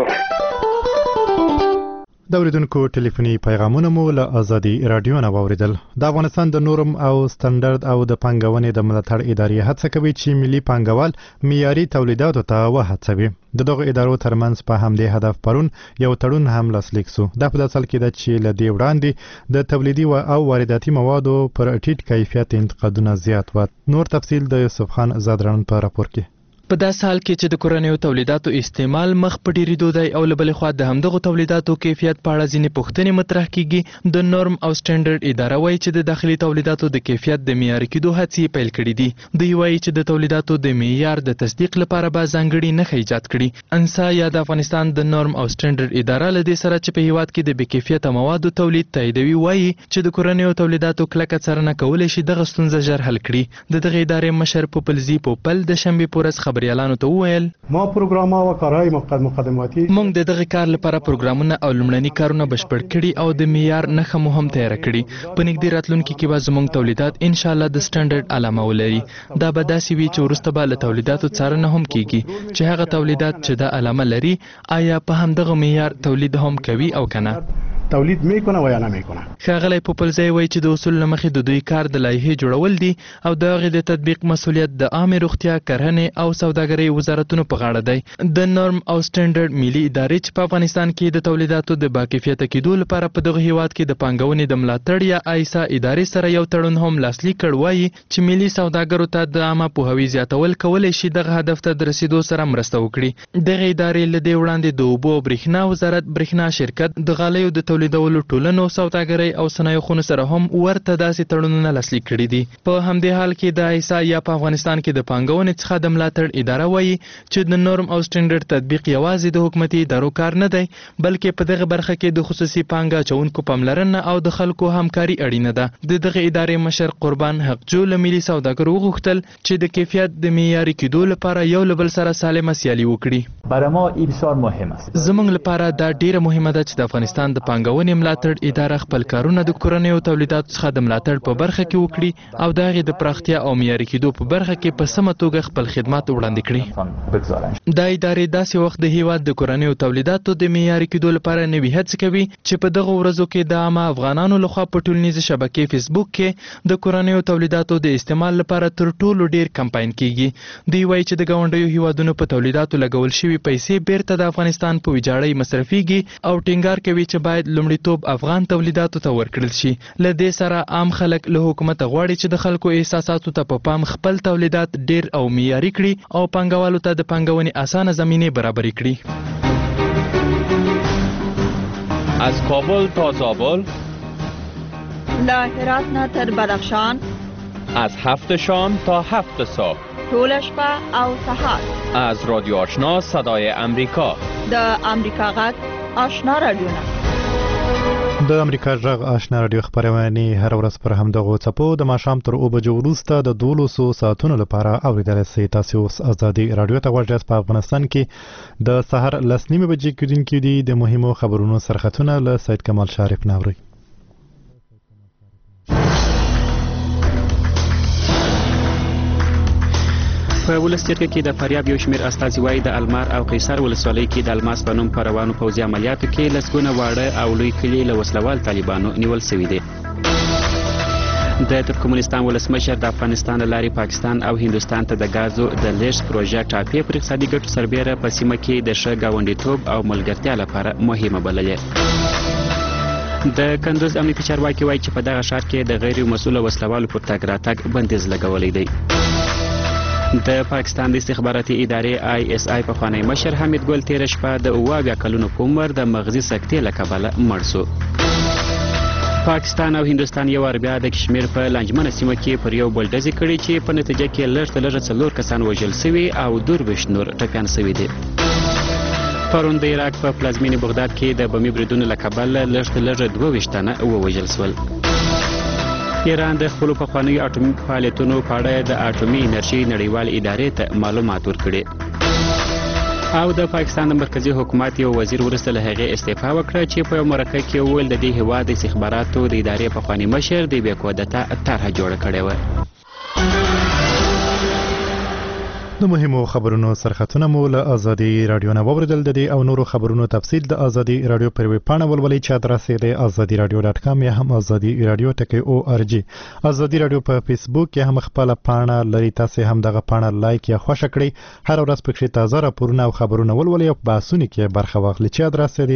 و. د اوریدونکو ټلیفوني پیغامونه مو له ازادي رادیو نه واوریدل. د افغانستان د نورم او سټنډرډ او د پانګونې د ملاتړ ادارې هڅه کوي چې ملي پانګوال معیاري تولیداتو ته وهڅوي. د دغه ادارو ترمنځ په همدې هدف پرون یو تړون هم لاسلیک شو. دا په اصل کې د چې له دې وړاندې د تولیدي او وارداتي موادو پر ټیټ کیفیت انتقادونه زیات و. نور تفصیل د یوسف خان زادران په راپور کې. په داسې حال کې چې د کورنیو تولیداتو استعمال مخ په ډیریدو دی او له بلې خوا د همدغو تولیداتو کیفیت په اړه ځینې پوښتنې مطرح کیږي. د نورم او سټنډرډ اداره وایي چې د داخلي تولیداتو د کیفیت د معیاري کېدو هڅې پیل کړي دي. دوی وایي چې د تولیداتو د معیار د تصدیق لپاره به ځانګړي نښې ایجاد کړي. انسا یا د افغانستان د نورم او سټنډرډ اداره له دې سره چې په هیواد کې د بې کیفیته موادو تولید تاییدوي وایي چې د کورنیو تولیداتو کلکه څارنه کولی شي دغه ستونزه ژر حل کړي. د دغې ادارې مشر پوپلزي پوپل د شنبې په ورځ خبریالانو ته وویل ما پروګرام او کارهای مقدماتي موږ د دغه کار لپاره پروګرامونه او لومړني کارونه بشپړ کړي او د معیار نښه مو هم تیار کړي. په نږدې راتلونکي کې به زموږ تولیدات ان شاء الله د سټنډرډ علامه ولري. دا به داسې وي چې وروسته به له تولیداتو څارنه هم کیږي چې هغه تولیدات چې دا علامه لري آیا په همدغه معیار تولید هم کوي او کنه. تولید میکنه و یا نمیکنه. ښاغلی پوپلزی وایي چې د اصول له مخې د دوی کار د لایحې جوړول دي او د هغې د تطبیق مسؤلیت د عامې روغتیا، کرهنې او سوداګرۍ وزارتونو په غاړه دی. د نورم او سټنډرډ ملي ادارې چې په افغانستان کې د تولیداتو د باکیفیته کېدو لپاره په دغه هیواد کې د پانګونې د ملاتړ یا ایسا ادارې سره یو تړون هم لاسلیک کړ. وایي چې ملي سوداګرو ته د عامه پوهاوي زیاتول کولی شي دغه هدف ته د رسیدو سره مرسته وکړي. دغه ادارې له دې وړاندې د اوبو او برېښنا وزارت، برېښنا شرکت، د غالیو د تولیدولو ټولنو، سوداګرۍ او صنایعو خونو سره هم ورته داسې تړونونه لاسلیک کړي دي. په همدې حال کې د ایسا یا په افغانستان کې د پانګونې څخه د ملاتړ اداره وایي چې د نورم او سټنډرډ تطبیق یوازې د حکومتي ادارو کار نه دی، بلکې په دغه برخه کې د خصوصي پانګه اچوونکو پاملرنه او د خلکو همکاري اړینه ده. د دغه ادارې مشر قربان حقجو له ملي سوداګرو وغوښتل چې د کیفیت د معیاري کېدو لپاره یو له بل سره سالمه سیالي وکړي. برای ما این بسیار مهم است. زموږ لپاره دا ډیره مهمه ده چې د افغانستان د پانګونې ملاتړ اداره خپل کارونه د کورنیو تولیداتو څخه د ملاتړ په برخه کې وکړي او د هغې د پراختیا او معیاري کېدو په برخه کې په سمه توګه خپل خدمات وړاندې کړي. دا ادارې داسې وخت د هیواد د کورنیو تولیداتو د معیاري کېدو لپاره نوي هڅې کوي چې په دغه ورځو کې د عامه افغانانو لخوا په ټولنیزې شبکې فیسبوک کې د کورنیو تولیداتو د استعمال لپاره تر ټولو ډیر کمپاین کیږي. دوی وایي چې د ګاونډیو هیوادونو په تولیداتو لګول شوي پیسې بیرته د افغانستان په ویجاړۍ مصرفیږي او ټینګار کوي چې باید لومړیتوب افغان تولیداتو ته ورکړل شي. له دې سره عام خلک له حکومت غواړي چې د خلکو احساساتو ته په پام خپل تولیدات ډیر او معیاري کړي او پانګوالو ته د پانګونې اسانه زمینه برابرې کړي. از کابل تا زابل، له هرات نه تر بدخشان، از 7 شام تا 7 صبح، ټول شپه او سهار. از رادیو آشنا صدای امریکا، د امریکا غږ آشنا رادیو. د امریکا غږ آشنا رادیو خبرونه هر ورځ پر همدغه څپو د ماښام تر 2 بجو وروسته د 12 ساعتونو لپاره اوریدل شي. تاسو اوس ازادي رادیو ته ورجاست. په افغانستان کې د سحر 9:30 بجې کېدونکې دي د مهمو خبرونو سرخطونه له سید کمال شریف ناوري. په ولس جرګه کې د فاریاب یو شمېر استازي وایي د المار او قیصر ولسوالۍ کې د الماس په نوم په روانو پوځي عملیاتو کې لسګونه واړه او لوی کلي له وسلوال طالبانو نیول شوي دي. د ترکمنستان ولسمشر د افغانستان له لارې پاکستان او هندوستان ته د غازو د لیږد پروژه ټاپې پر اقتصادي ګټو سربیره په سیمه کې د ښه ګاونډیتوب او ملګرتیا لپاره مهمه بللې. د کندوز امنیتي چارواکي وایي چې په دغه ښار کې د غیر مسؤله وسلوالو پر تګ راتګ بندیز لګولی دی. د پاکستان د استخباراتي ادارې ISI پخوانی مشر حمید ګل تیره شپه د 72 کلونو په عمر د مغزي سکتې له کبله مړ شو. پاکستان او هندوستان یو ور بیا د کشمیر په لانجمنه سیمه کې پر یو بل ډزې کړي چې په نتیجه کې لږ تر لږه 4 کسان وژل شوي او 22 نور ټپیان شوي دي. پرون د عراق په پلازمینې بغداد کې د بمي بریدونو له کبله لږ تر لږه 22 تنه ووژل شول. ایران د خپلو پخوانیو اټومي فعالیتونو په اړه د اټومي انرژي نړیوال ادارې ته معلومات ورکړي. او د پاکستان د مرکزی حکومت یو وزیر وروسته له هغې استعفا وکړه چې په یو مرکه کې وویل د دې هیواد د استخباراتو د ادارې پخوانی مشر د بې کودتا طرحه جوړه کړې وه. د مهمو خبرونو سرخطونه مو له ازادي رادیو نه واوریدل. د دې او نورو خبرونو تفصیل د ازادي رادیو پر ویب پاڼه ولولئ چې ادرس یې د azadiradio.com یا هم azadiradio.org. ازادي رادیو په فیسبوک کې هم خپل پاڼه لري. تاسو هم دغه پاڼه لایک یا خوښ کړئ. هر ورځ پکې تازه راپورونه او خبرونه ولولئ او بحثونه کې برخه واخلئ چې ادرس یې د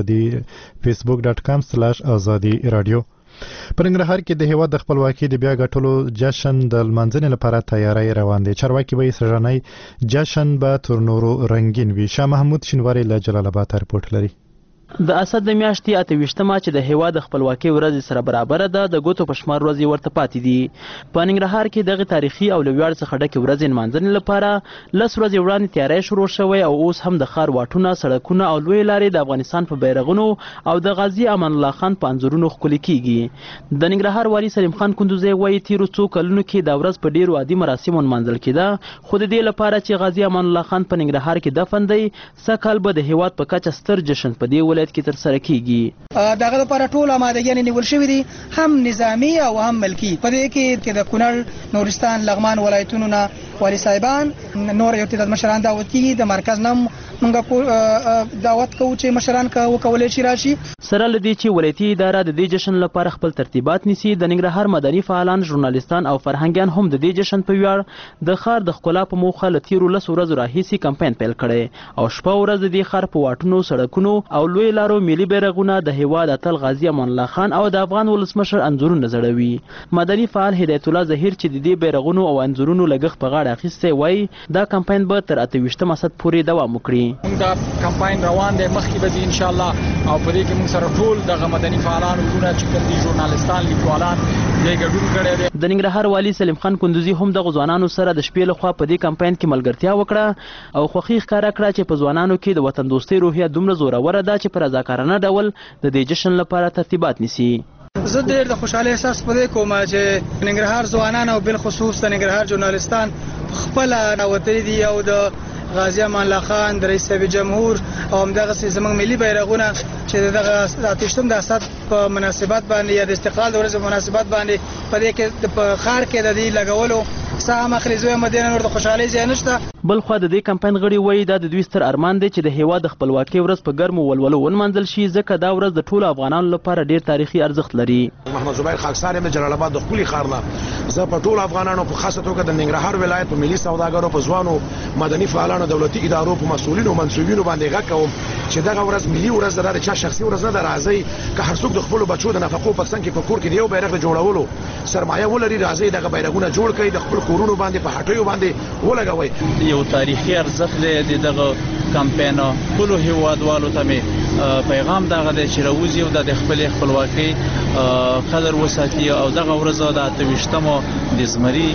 facebook.com/azadiradio. په ننګرهار کې د هیواد د خپلواکۍ د بیا ګټلو جشن د لمانځنې لپاره تیاری روان دی. چارواکي وایي سږنی جشن به تر نورو رنګین وي. شاه محمود شینواری له جلال آباد رپورټ لري. د اسد د میاشتې 28مه چې د هیواد د خپلواکۍ ورځ سره برابر ده د ګوتو په شمار ورځې ورته پاتې دي. په ننګرهار کې دغه تاریخي او له ویاړ څخه ډکې ورځې نمانځنې لپاره 10 ورځې وړاندې تیاری شروع شوی او اوس هم د ښار واټونه، سړکونه او لوی لارې د افغانستان په بیرغونو او د غازی امان الله خان په انځورونو ښکلي کیږي. د ننګرهار والي سلیم خان کندوزی وایي تیرو څو کلونو کې دا ورځ په ډیرو عادي مراسمو نمانځل کېده، خو د دې لپاره چې غازی امان الله خان په ننګرهار کې دفن دی سږکال به د هیواد په کچه ستر جشن په دې ولایت کې ترسره کیږي. دغه لپاره ټول آمادګیانې نیول شوې دي، هم نظامی او هم ملکی. په دې کې د کونړ، نورستان، لغمان ولایتونو نه والي صاحبان، نور ارتداد مشران دعوت کیږي. د مرکز نم موږ دعوت کوو چې مشران وکولای شي راشي. سره لدی چې ولایتي اداره د دې جشن لپاره خپل ترتیبات نیسي. د ننګرهار مدني فعالان، ژورنالیستان او فرهنګیان هم د دې جشن په ویاړ د ښار د ښکلا په موخه له تیرو 10 ورځو راهیسې کمپاین پیل کړی او شپه ورځ د دې ښار په واټونو، سړکونو او لوی لارو ملي بیرغونه د هیواد اتل غازی امان الله خان او د افغان ولسمشر انځورونه زړوي. مدني فعال هدایت الله ظهیر چې د دې بیرغونو او انځورونو لګښت په غاړه اخیستی وایي دا کمپاین به تر 28 اسد پورې دوام وکړي. دا کمپاین روان دی، مخکې به ان شاء الله او په دې کې موږ سره ټول دغه مدني فعالان ورونه چې کوم دي ژورنالیستان، لیکوالان دې ګډون کړی دی. د ننګرهار والي سلیم خان کندوزی هم د ځوانانو سره د شپې لخوا په دې کمپاین کې ملګرتیا وکړه او خوښي ښکاره کړه چې په ځوانانو کې د وطن دوستۍ روحیه دومره زوروره ده چې په رضاکارانه ډول د دې جشن لپاره ترتیبات نیسي. زه ډېر د خوشحالۍ احساس په دې کوم چې ننګرهار ځوانان او بالخصوص د ننګرهار ژورنالیستان خپل راوتلي دي او د غازی امان الله خان، د رئیس صاحب جمهور او همدغه زموږ ملي بیرغونه چې دغه 28 د اسد په مناسبت باندې یا د استقلال د ورځې په مناسبت باندې په دې کې په ښار کې د دې لګولو ساهم اخلي. زه مدینه نور د خوشحالۍ ځای نشته. بل خو د دې کمپاین غړي وایي دا د دوی ستر ارمان دی چې د هیواد د خپلواکۍ ورځ په ګرمو ولولو ونمانځل شي ځکه دا ورځ د ټولو افغانانو لپاره ډیر تاریخي ارزښت لري. محمد زبیر خاکسار یم جلال آباد د خپل خار نه. زه په ټولو افغانانو په خاصه توګه د ننګرهار ولایت په ملي سوداګرو، په ځوانو مدني فعالانو، دولتي ادارو، په مسؤلینو او منسوبینو باندې غږ کوم چې دغه ورځ ملي ورځ ده، چا شخصي ورځ نه ده. راځي که هر څوک د خپل بچو د نفقو پاکستان کې په کور کې یو بیرغ جوړولو سرمایه ولري، راځي دغه بیرغونه جوړ کړي، د خپل کورونو باندې په هټیو باندې ولګوي. یو تاریخي ارزښت دی دغه کمپاین. ټول هیوادوالو ته مې پیغام دغه د چیروزي او د خپل خپلواکۍ قدر وساتي او دغه ورځ د 28مو د زمري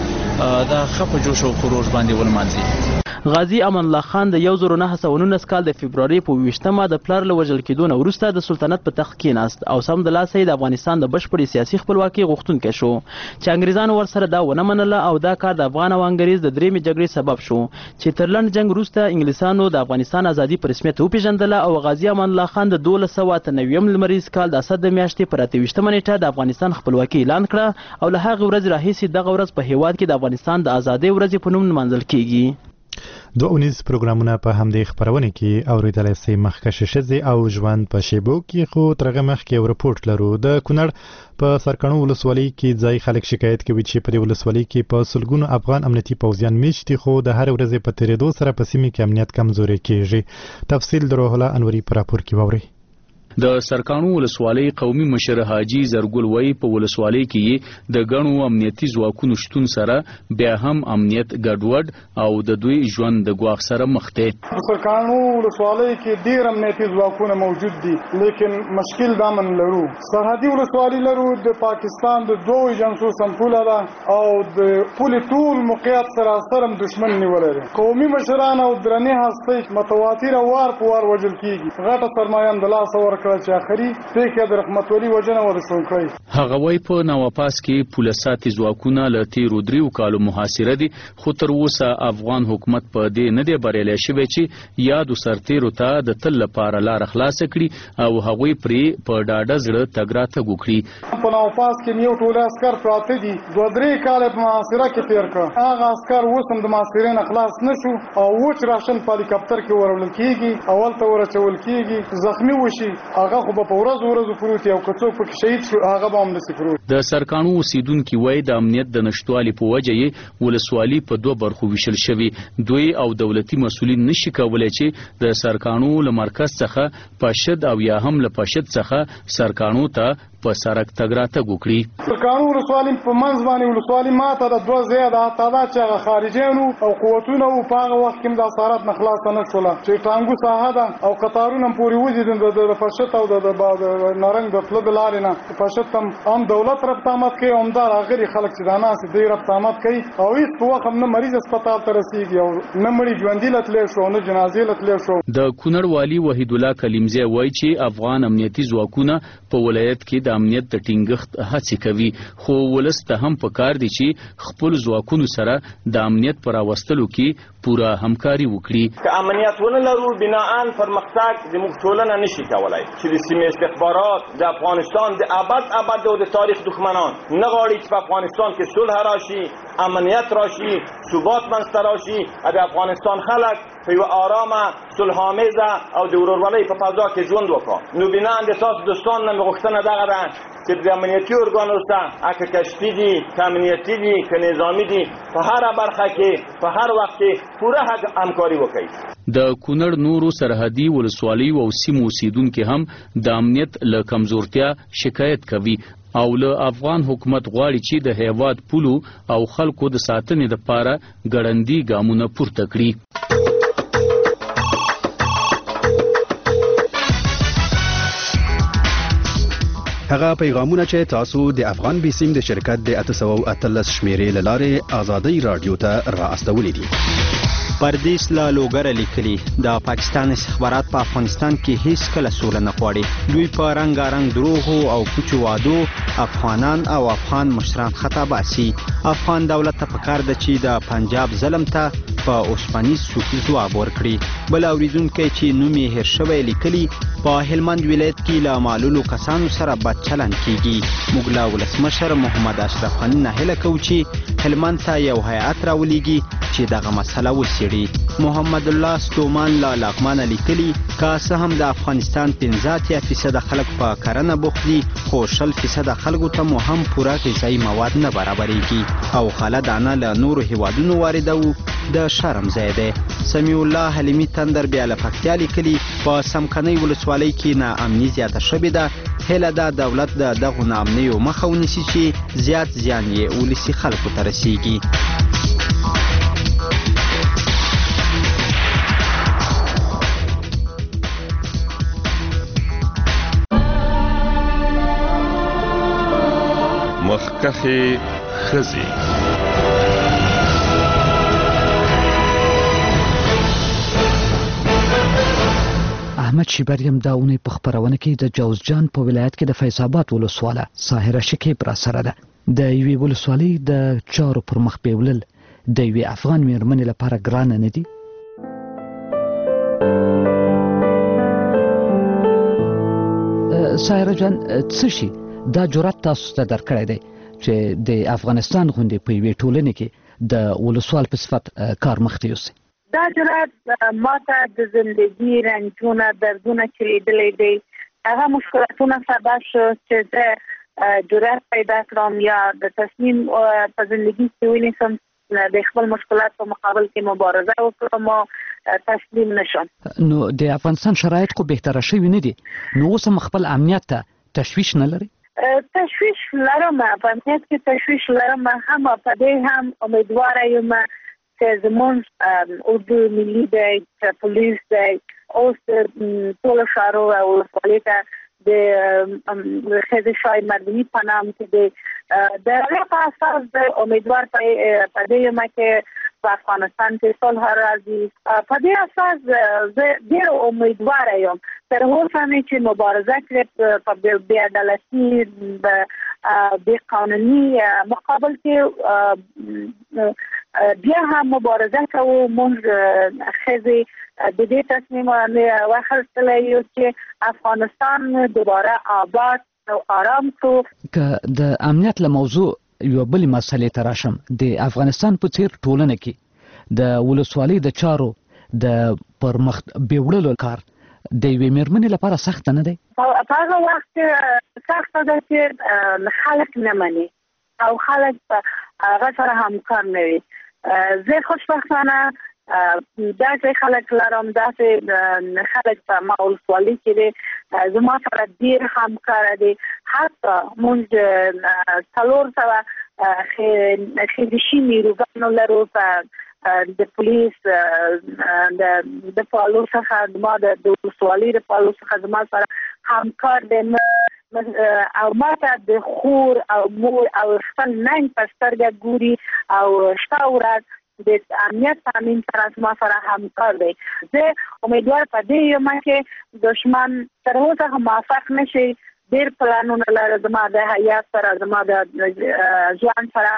د خپ جوش او خروج باندې ولمانځي. غازی امان الله خان د 1919 کال د فبرवरी په 20مه د پلار له وژل کېدو وروسته د سلطنت په تخت کېناست او سم د لاسه د افغانستان د بشپړې سیاسي خپلواکۍ غوښتونکی شو چې انګریزانو ورسره دا ونه منله او دا کار د افغان او انګریز د درېمې جګړې سبب شو چې تر لنډ جنگ وروسته انګلیسانو د افغانستان ازادي په رسمیت وپېژندله او غازی امان الله خان د 1298 لمریز کال د اسد د میاشتې پر 28مه نیټه د افغانستان خپلواکي اعلان کړه او له هغې ورځې راهیسې دغه ورځ په هیواد کې د افغانستان د ازادۍ ورځې په نوم نمانځل کیږي. دوه اونیز پروګرامونه په همدې خپرونه کې اوریدلای شئ. مخکښ ښځې او ژوند په شیبو کې خو ترغه مخکې یو رپورټ لرو. د کونړ په سرکاڼو ولسوالۍ کې ځای خلک شکایت کوي چې په دې ولسوالۍ کې په سلګونو افغان امنیتي پوځیان میشت دي خو د هر ورځې په تیریدو سره په سیمه کې امنیت کمزوري کیږي. تفصیل د روح الله انوري په راپور کې واورئ. د سرکاڼو ولسوالۍ قومي مشر حاجی زرګل وای په ولسوالۍ کې د غنو امنیتي ځواکونو شتون سره بیا هم امنیت ګډوډ او د دوی ژوند د ګواښ سره مخ دی. په سرکاڼو ولسوالۍ کې ډیر امنیتي ځواکونه موجود دي لیکن مشکل دا من لرو. سرحدي ولسوالۍ لرو د پاکستان د دوه ایجنسو سمپوله ده او د پولې ټول موقعیت سره سره دشمن نیولې ده. قومي مشران او درنې هستۍ متواتر وار په وار وجل کیږي. غټه سرمایه د لاس ورکړه چې اخري پیکه د رحمت ولی وجنه ورسون کړی. هغه وای په نواپاس کې پولیساتي ځواکونه له تیرو دریو کالو محاصره دي خو تر اوسه افغان حکومت په دې نه دی بریالی شوی چې یادو سرتیرو ته د تل لپاره لار خلاص کړي او هغوی پرې په ډاډه زړه تګ راتګ وکړي. په نواپاس کې یو ټول عسكر پراته دي 2-3 کال په محاصره کې تیر کړ. هغه عسكر اوس هم د محاصرې نه خلاص نشو او وچ راشن په هلیکاپټر کې ورول کیږي اول ته ورچول کیږي زخمی وشي هغه خو په ورځ پروتي او کڅوک په شهید شو هغه به هم نسی پروت. د سرکاڼو اوسیدونکو وای د امنیت د نشټوالي په وجه یې ولسوالي په دوه برخو ویشل شوی. دوی او دولتي مسؤلین نشي کولای چې د سرکاڼو له مرکز څخه پاشد او یا هم له پاشد څخه سرکاڼو ته په سرک تګ راتګ وکړي. سرکاڼو ولسوالي په منځ باندې ولسوالي ماته د دوه زیاده تعداد چې هغه خارجيانو او قوتونه او په هغه وخت کې د اثرات نه خلاص نه شول چې ټانګو ساحه ده او قطارونه پورې وځي د پاشد او د نارنګ د فلد لارې نه پاشد هم دولت ربطامت کوي او همدار غیر خلک چې دا ناس دی ربطامت کوي او هیڅ په وخت نه مریض هسپتال ته رسیږي او نه مړي ژوندي لتلې شو نه جنازې لتلې شو. د کونړ والی وحید الله کلیمزی وایي چې افغان امنیتي ځواکونه په ولایت کې د امنیت د ټینګښت هڅې کوي خو ولس ته هم پکار دي چې خپل ځواکونو سره د امنیت پر راوستلو کې پوره همکاري وکړي. که امنیت ونه لرو بناءً پرمختګ زموږ ټولنه نشي کولای چې د سیمې استخبارات د افغانستان د ابد او د تاریخ دښمنان نه غواړي چې په افغانستان کې صلح راشي امنیت راشي ثبات منځته راشي د افغانستان خلک په یو آرامه صلح‌آمیزه او د ورورولۍ په فضا کې ژوند وکړي. نو بناءً د تاسو دوستان نه غوښتنه دغه ده چې د امنیتي ارګانونو سره اکه کشفي دي که امنیتي دي که نظامي دي په هر برخه کې په هر وخت کې پوره همکاري وکړي. د کونړ نورو سرحدي ولسوالیو او سیمو اوسیدونکو هم د امنیت له کمزورتیا شکایت کوي او له افغان حکومت غواړي چې د هیواد پولو او خلکو د ساتنې لپاره ګړندي ګامونه پورته کړي. هغه پیغامونه چې تاسو د افغان بیسیم د شرکت د 813 شمیرې لاره آزادۍ رادیو ته را استولې دي. پردیس لا لوګر لیکلي د پاکستان استخبارات په افغانستان کې هیڅ کله سوله نه غواړي. دوی په رنګارنګ دروغو او پوچو وادو افغانان او افغان مشران خطا باسي. افغان دولت ته پکار ده چې د پنجاب ظلم ته په اوسپنیز څوکۍ ځواب ورکړي. بل اوریدونکي چې نوم یې هیر شوی لیکلي په هلمند ولایت کې له معلولو کسانو سره بد چلند کیږي. موږ له ولسمشر محمد اشرف غني نه هیله کوو چې هلمند ته یو هیئت راولېږي چې دغه مسله وڅېړي. محمد الله ستومان لا لغمانه لیکلي که څه هم د افغانستان 15% خلک په کرنه بوخت دي خو 60% خلکو ته مو هم پوره غذایي مواد نه برابرېږي او خاله دانه له نورو هیوادونو واردوو د شرم ځای دی. سمیع الله حلیمي تندر بیا له پکتیا لیکلي په سمکنۍ ولسوالۍ کې ناامني زیاته شوې ده. هیله ده دولت د دغو ناامنیو مخه ونیسي چې زیات زیان یې ولسي خلکو ته رسیږي. مخکښې ښځې. احمد شیبریم دا اونۍ په خپرونه کې د جوزجان په ولایت کې د فیض آباد ولسواله ساحره شکیب را سره ده. د یوې ولسوالۍ د چارو پر مخ بیولل د یوې افغان میرمنې لپاره ګرانه نه دي. ساحره جان څه شي دا جرأت تاسو ته درکړی دی چې د افغانستان غوندې په یوې ټولنې کې د ولسوال په صفت کار مخ ته یوسئ؟ دا جرأت ما ته د زندگی رنجونه دردونه چې لیدلی دی هغه مشکلاتونه سبب شو چې زه جرأت پیدا کړم یا د تصمیم په زندگی کې ونیسم د خپل مشکلات په مقابل کې مبارزه وکړم او تسلیم نشم. نو د افغانستان شرایط خو بهتره شوي نه دي، نو اوس هم خپل امنیت ته تشویش نه لري؟ تشویش لرم، په امنیت کې تشویش لرم، هم په دې هم امیدواره یم چې زموږ اردو ملي دی، پولیس دی، اوس ټولو ښارو او ولسوالۍ ته د ښځې شای مردمي په نام کې دی د هغې په اساس د امیدوار په دې یم چې په افغانستان کې صلح راځي. په دې اساس زه ډېر امیدواره یم تر اوسه مې چې مبارزه کړې په بې عدالتي بې قانوني مقابل کې بیا هم مبارزه کوو. موږ ښځې د دې تصمیم واخیستلی یو چې افغانستان دوباره آباد او آرام کړو. که د امنیت له موضوع یو بلې مسلې ته راشم، د افغانستان په څیر ټولنه کې د ولسوالۍ د چارو د پرمخ بیوړلو کار د یوې مېرمنې لپاره سخته نه دی؟ په هغه وخت سخته ده چې خلک نه مني او خلک هغه سره همکار نه وي. زه خوشبختانه داسې خلک لرم، داسې خلک په ما ولسوالۍ کې دي زما سره ډېر همکاره دي. حتی موږ 400 خیریشي نیروګانو لرو د پولیس د پالو څخه زما د ولسوالۍ د پالو څخه زما سره همکار دی او ما ته د خور او مور او خپل ننګ په سترګه ګوري او شپه ورځ د امنیت تامین سره زما سره همکار دی. زه امیدوار په دې یم چې دشمن تر اوسه موافق نشي. ډېر پلانونه لرم زما د حیات سره، زما د ځوان سره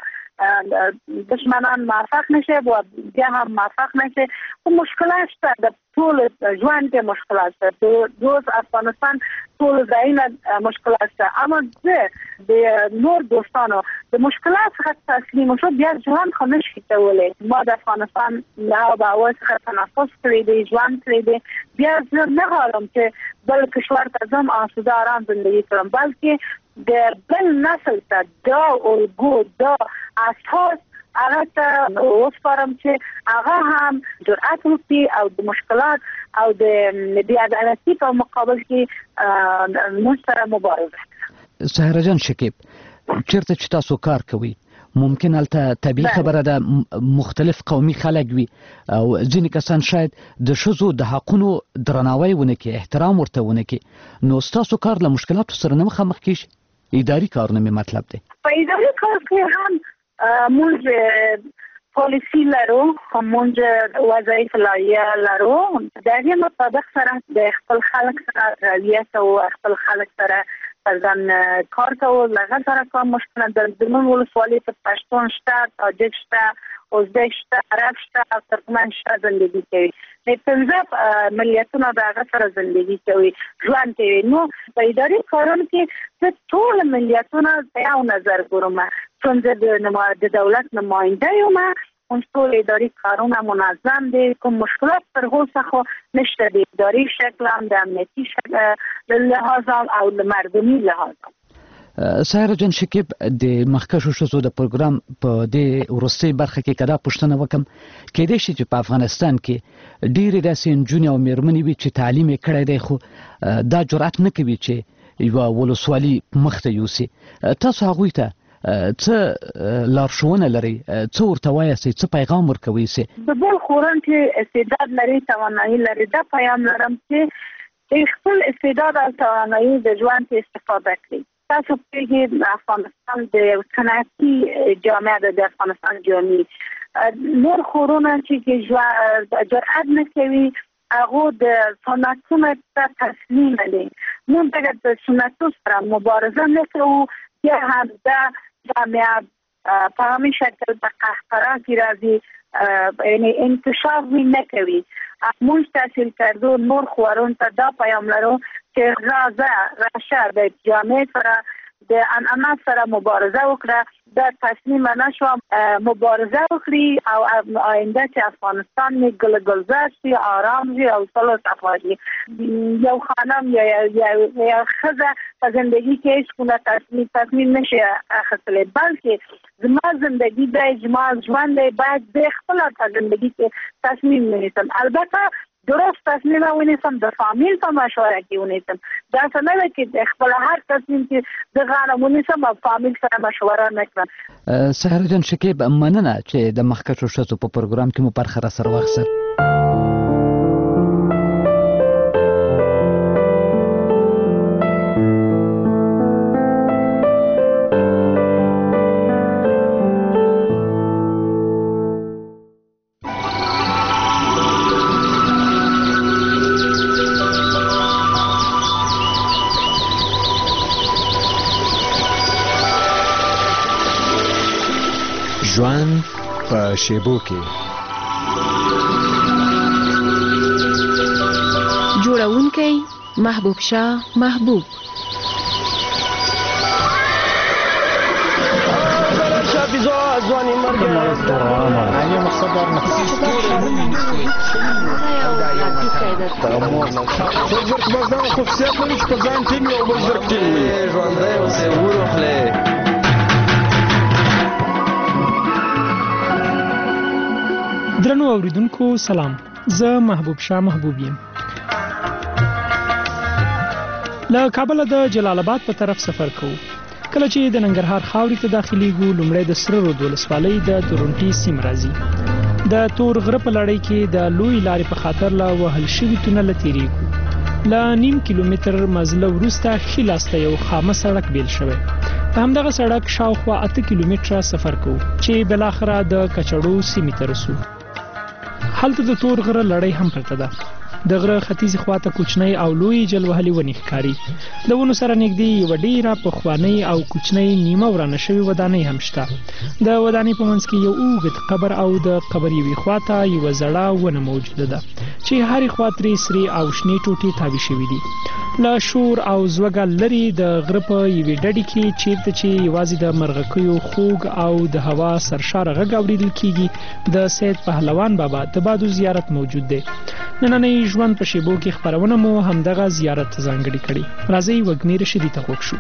دشمنان موافق نشي، بیا هم موافق نشي. خو مشکلات شته، د ټول ژوند کې مشکلات شته، د افغانستان ټول ځایونه مشکلات شته. اما زه د نور دوستانو د مشکلات څخه تسلیم شو بیا ژوند خو نشي کولی. ما د افغانستان له آب و هوا څخه تنفس کړی دی، ژوند کړی دی. بیا زه نه غواړم چې بل کشور ته ځم آسوده آرام زندگی کړم، بلکې د بل نسل ته دا الګو دا اساس هغه ته وسپارم چې هغه هم جرأت وکړي او د مشکلات او د بې عدالتي په مقابل کې موږ سره مبارزه. ساحره جان شکیب، چیرته چې تاسو کار کوئ ممکن هلته طبیعي خبره ده مختلف قومي خلک وي او ځینې کسان شاید د ښځو د حقونو درناوی ونه کړي، احترام ورته ونه کړي، نو ستاسو کار له مشکلاتو سره نه مخامخ کیږي؟ اداري کارونه مې مطلب دی. په اداري کار کې هم موږ پالیسي لرو، موږ وظایف لایحه لرو، د هغې مطابق سره د خپل خلک سره رویه کوو، خپل خلک سره ځان کار کوو. له هغه سره کوم مشکل د زموږ ولسوالۍ کې پښتون شته، تاجک شته، ازبک شته، عرب شته، ترکمن شته، زندگی کوي. د 15 ملیتونو د هغه سره زندگی کوي، ژوند کوي. نو په اداري کارونو کې زه ټول ملیتونه په یو نظر ګورم. چون زه د دولت نماینده یم، اون ټول اداري کارونه منظم دي، کوم مشکلات تر اوسه خو نشته. د اداري شکل هم د امنیتي لحاظ او د مردمي لحاظ. ساحره جان شکیب، د مخکښو ښځو د پروګرام په دې وروستۍ برخه کې که دا پوښتنه وکړم، کیدای شي چې په افغانستان کې ډېرې داسې نجونې او مېرمنې وي چې تعلیم یې کړی دی خو دا جرأت نه کوي چې یوه ولسوالي مخ ته یوسي. تاسو هغوی ته څه لارښوونه لرئ؟ څه ورته وایاستئ؟ څه پیغام ورکوئ؟ د بل خورن چې استعداد لري، توانایي لري، دا پیغام لرم چې خپل استعداد او توانایي د ژوند کې استفاده کړي. تاسو په افغانستان د صنعتي جامعه د افغانستان جامعه نور خورونه چې جرأت نه کوي هغه د صنعتونو ته تسلیم دي. موږ د صنعتو سره مبارزه نه کوو یا هم د جامعه په همین شکل په قهقرا کې راځي یعنی انکشاف نه کوي. موږ تحصیل کردو نور خورون ته دا پیام لرو چې راشه د جامعه سره د انعام سره مبارزه وکړه، د تسلیم نشو مبارزه وکړي او آینده چې افغانستان می گلزار شي، آرام شي او صلح صفایی. یو خانم یا خزه په زندگی کې هیڅ کومه تصمیم نشي اخیستلی، بلکې زما زندگی د اجماع ژوند باید د خپل زندگی کې تصمیم ونیسم. البته درست تصمیم ونیسم د فامیل په مشوره کې ونیسم. دا څه نه ده چې خپل هر تصمیم چې د غاړه ونیسم او فامیل سره مشوره نه کړم. سهر جان شکیب، مننه چې د مخکښو ښځو په پروګرام کې مو برخه راسره واخیستل. ژوند په شیبو کې جوړونکی محبوب شاه محبوب. درنو اوریدونکو سلام، زه محبوب شاه محبوب یم. له کابل د جلال آباد په طرف سفر کوو. کله چې د ننګرهار خاورې ته داخليږو، لومړی د سره رود ولسوالۍ د تورنټي سیم راځي. د تور غره په لړۍ کې د لوی لارې په خاطر لا وهل شوي تونل تیریږو. له نیم کیلومتر مزله وروسته ښي لاس ته یو خامه سړک بیل شوی. په همدغه سړک شاوخوا 8 کیلومتره سفر کوو چې بلاخره د کچړو سیمې ته رسو. هلته د تور غره لړۍ هم پرته ده. د غره ختیځې خواته کوچنۍ او لوی جلوهلي ونې ښکاري. د ونو سره نږدې یوه ډېره پخوانۍ او کوچنۍ نیمه ورانه شوې ودانۍ هم شته. د ودانۍ په منځ کې یو اوږد قبر او د قبر یوې خواته یوه زړه ونه موجوده ده چې هرې خوا ترې سرې او شنې ټوټې تاوې شوي دي. له شور او زوږه لرې د غره په یوې ډډې کې چیرته چې یوازې د مرغکیو خوږ او د هوا سرشاره غږ اورېدل کیږي، د سید پهلوان بابا د بادو زیارت موجود دی. نننۍ ژوند په شیبو کې خپرونه مو همدغه زیارت ته ځانګړې کړې. راځئ وږمې رشیدي ته غوږ شو.